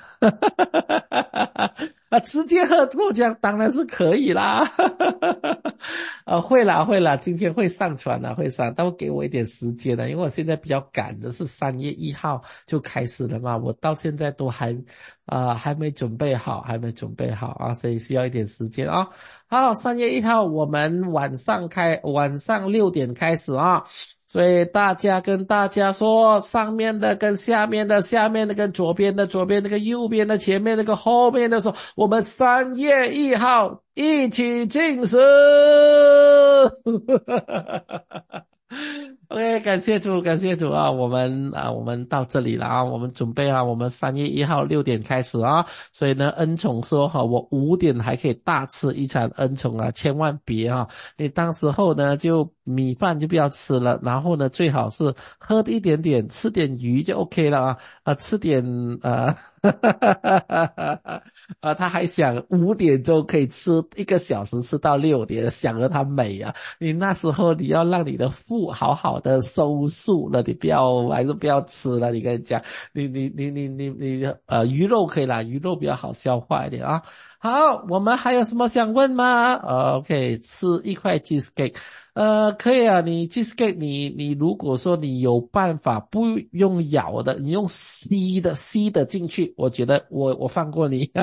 啊，直接喝豆浆当然是可以啦。啊，会啦会啦，今天会上传啦，会上，但给我一点时间的，因为我现在比较赶的是三月一号就开始了嘛，我到现在都还啊、呃、还没准备好，还没准备好啊，所以需要一点时间啊。好，三月一号我们晚上开，晚上六点开始啊。 所以大家跟大家说，上面的跟下面的，下面的跟左边的，左边的跟右边的，前面的跟后面的说，我们三月一号一起进食。OK， 感谢主，感谢主啊！我们啊，我们到这里了啊，我们准备啊，我们三月一号六点开始啊，所以呢，恩宠说哈，我五点还可以大吃一餐恩宠啊，千万别啊！你当时候呢，就米饭就不要吃了，然后呢，最好是喝一点点，吃点鱼就 OK 了啊，啊，吃点呃。啊，他还想五点钟可以吃一个小时，吃到六点，想着他美啊！你那时候你要让你的腹好好的收束了，你不要还是不要吃了。你跟你讲，你你你你你你呃鱼肉可以啦，鱼肉比较好消化一点啊。好，我们还有什么想问吗？呃，OK，吃一块 cheesecake。呃，可以啊，你 cheesecake，你你如果说你有办法不用咬的，你用吸的吸的进去，我觉得我我放过你。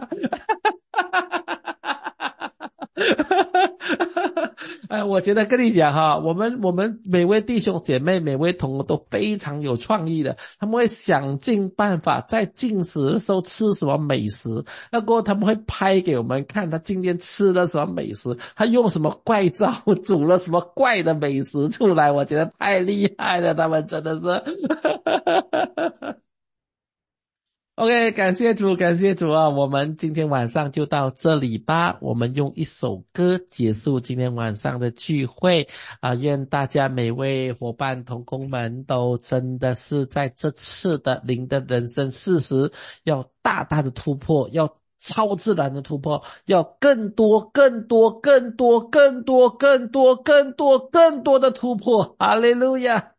哎，我觉得跟你讲哈，我们我们每位弟兄姐妹、每位同工都非常有创意的，他们会想尽办法在进食的时候吃什么美食，那过后他们会拍给我们看他今天吃了什么美食，他用什么怪招煮了什么怪的美食出来，我觉得太厉害了，他们真的是。OK， 感谢主，感谢主啊！我们今天晚上就到这里吧。我们用一首歌结束今天晚上的聚会啊！愿大家每位伙伴同工们都真的是在这次的灵的人生事实要大大的突破，要超自然的突破，要更多更多更多更多更多更多更多的突破。哈利路亚！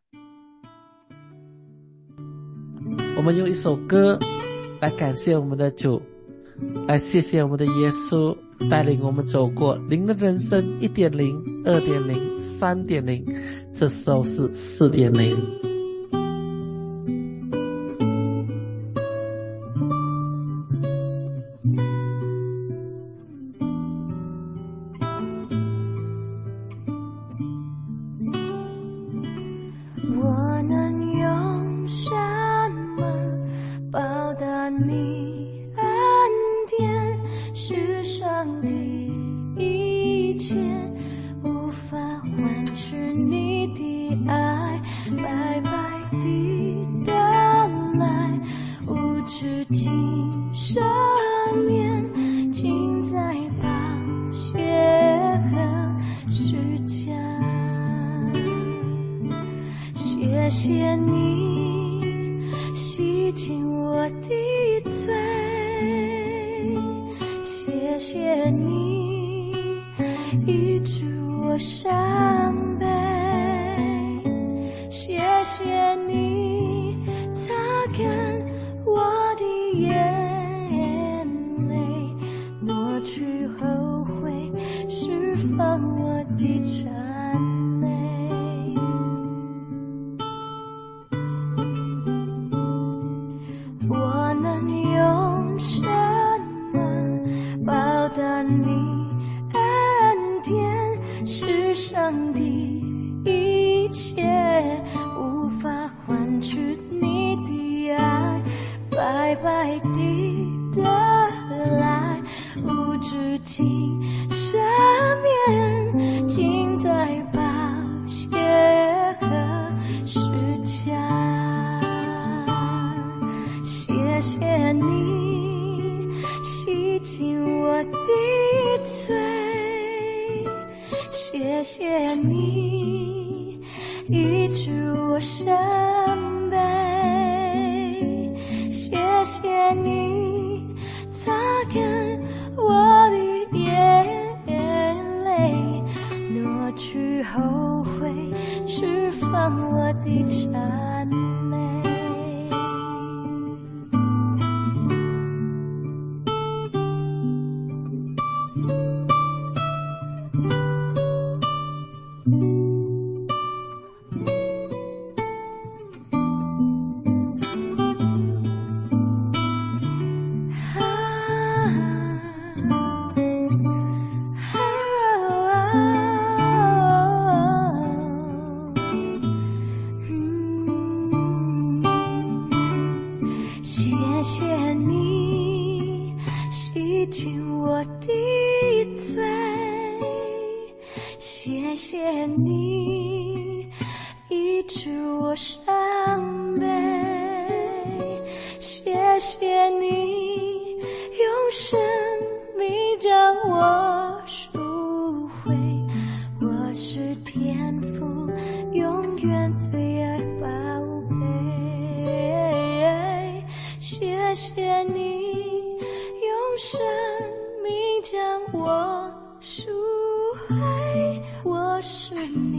我们用一首歌来感谢我们的主，来谢谢我们的耶稣带领我们走过灵的人生 一点零 二点零 三点零， 这时候是 四点零。 我能用什么报答你恩典？世上的一切无法换取你的爱，白白地得来，无止境赦免，尽在宝血和十架。谢谢你洗净我的罪，谢谢你医治我伤悲，谢谢你擦干我的眼泪，挪去后悔，释放我的赞美。我能用什么报答你恩典？世上的一切无法换取你的爱，白白地得来，无止境赦免，尽在宝血和十架。谢谢你洗净我的罪，谢谢你医治我伤悲，谢谢你擦干我的眼泪，挪去后悔，释放我的赞美。 谢谢你洗净我的罪，谢谢你医治我伤悲，谢谢你用生命将我赎回，我是天父永远最爱宝贝，谢谢你用生命将我赎回，我是你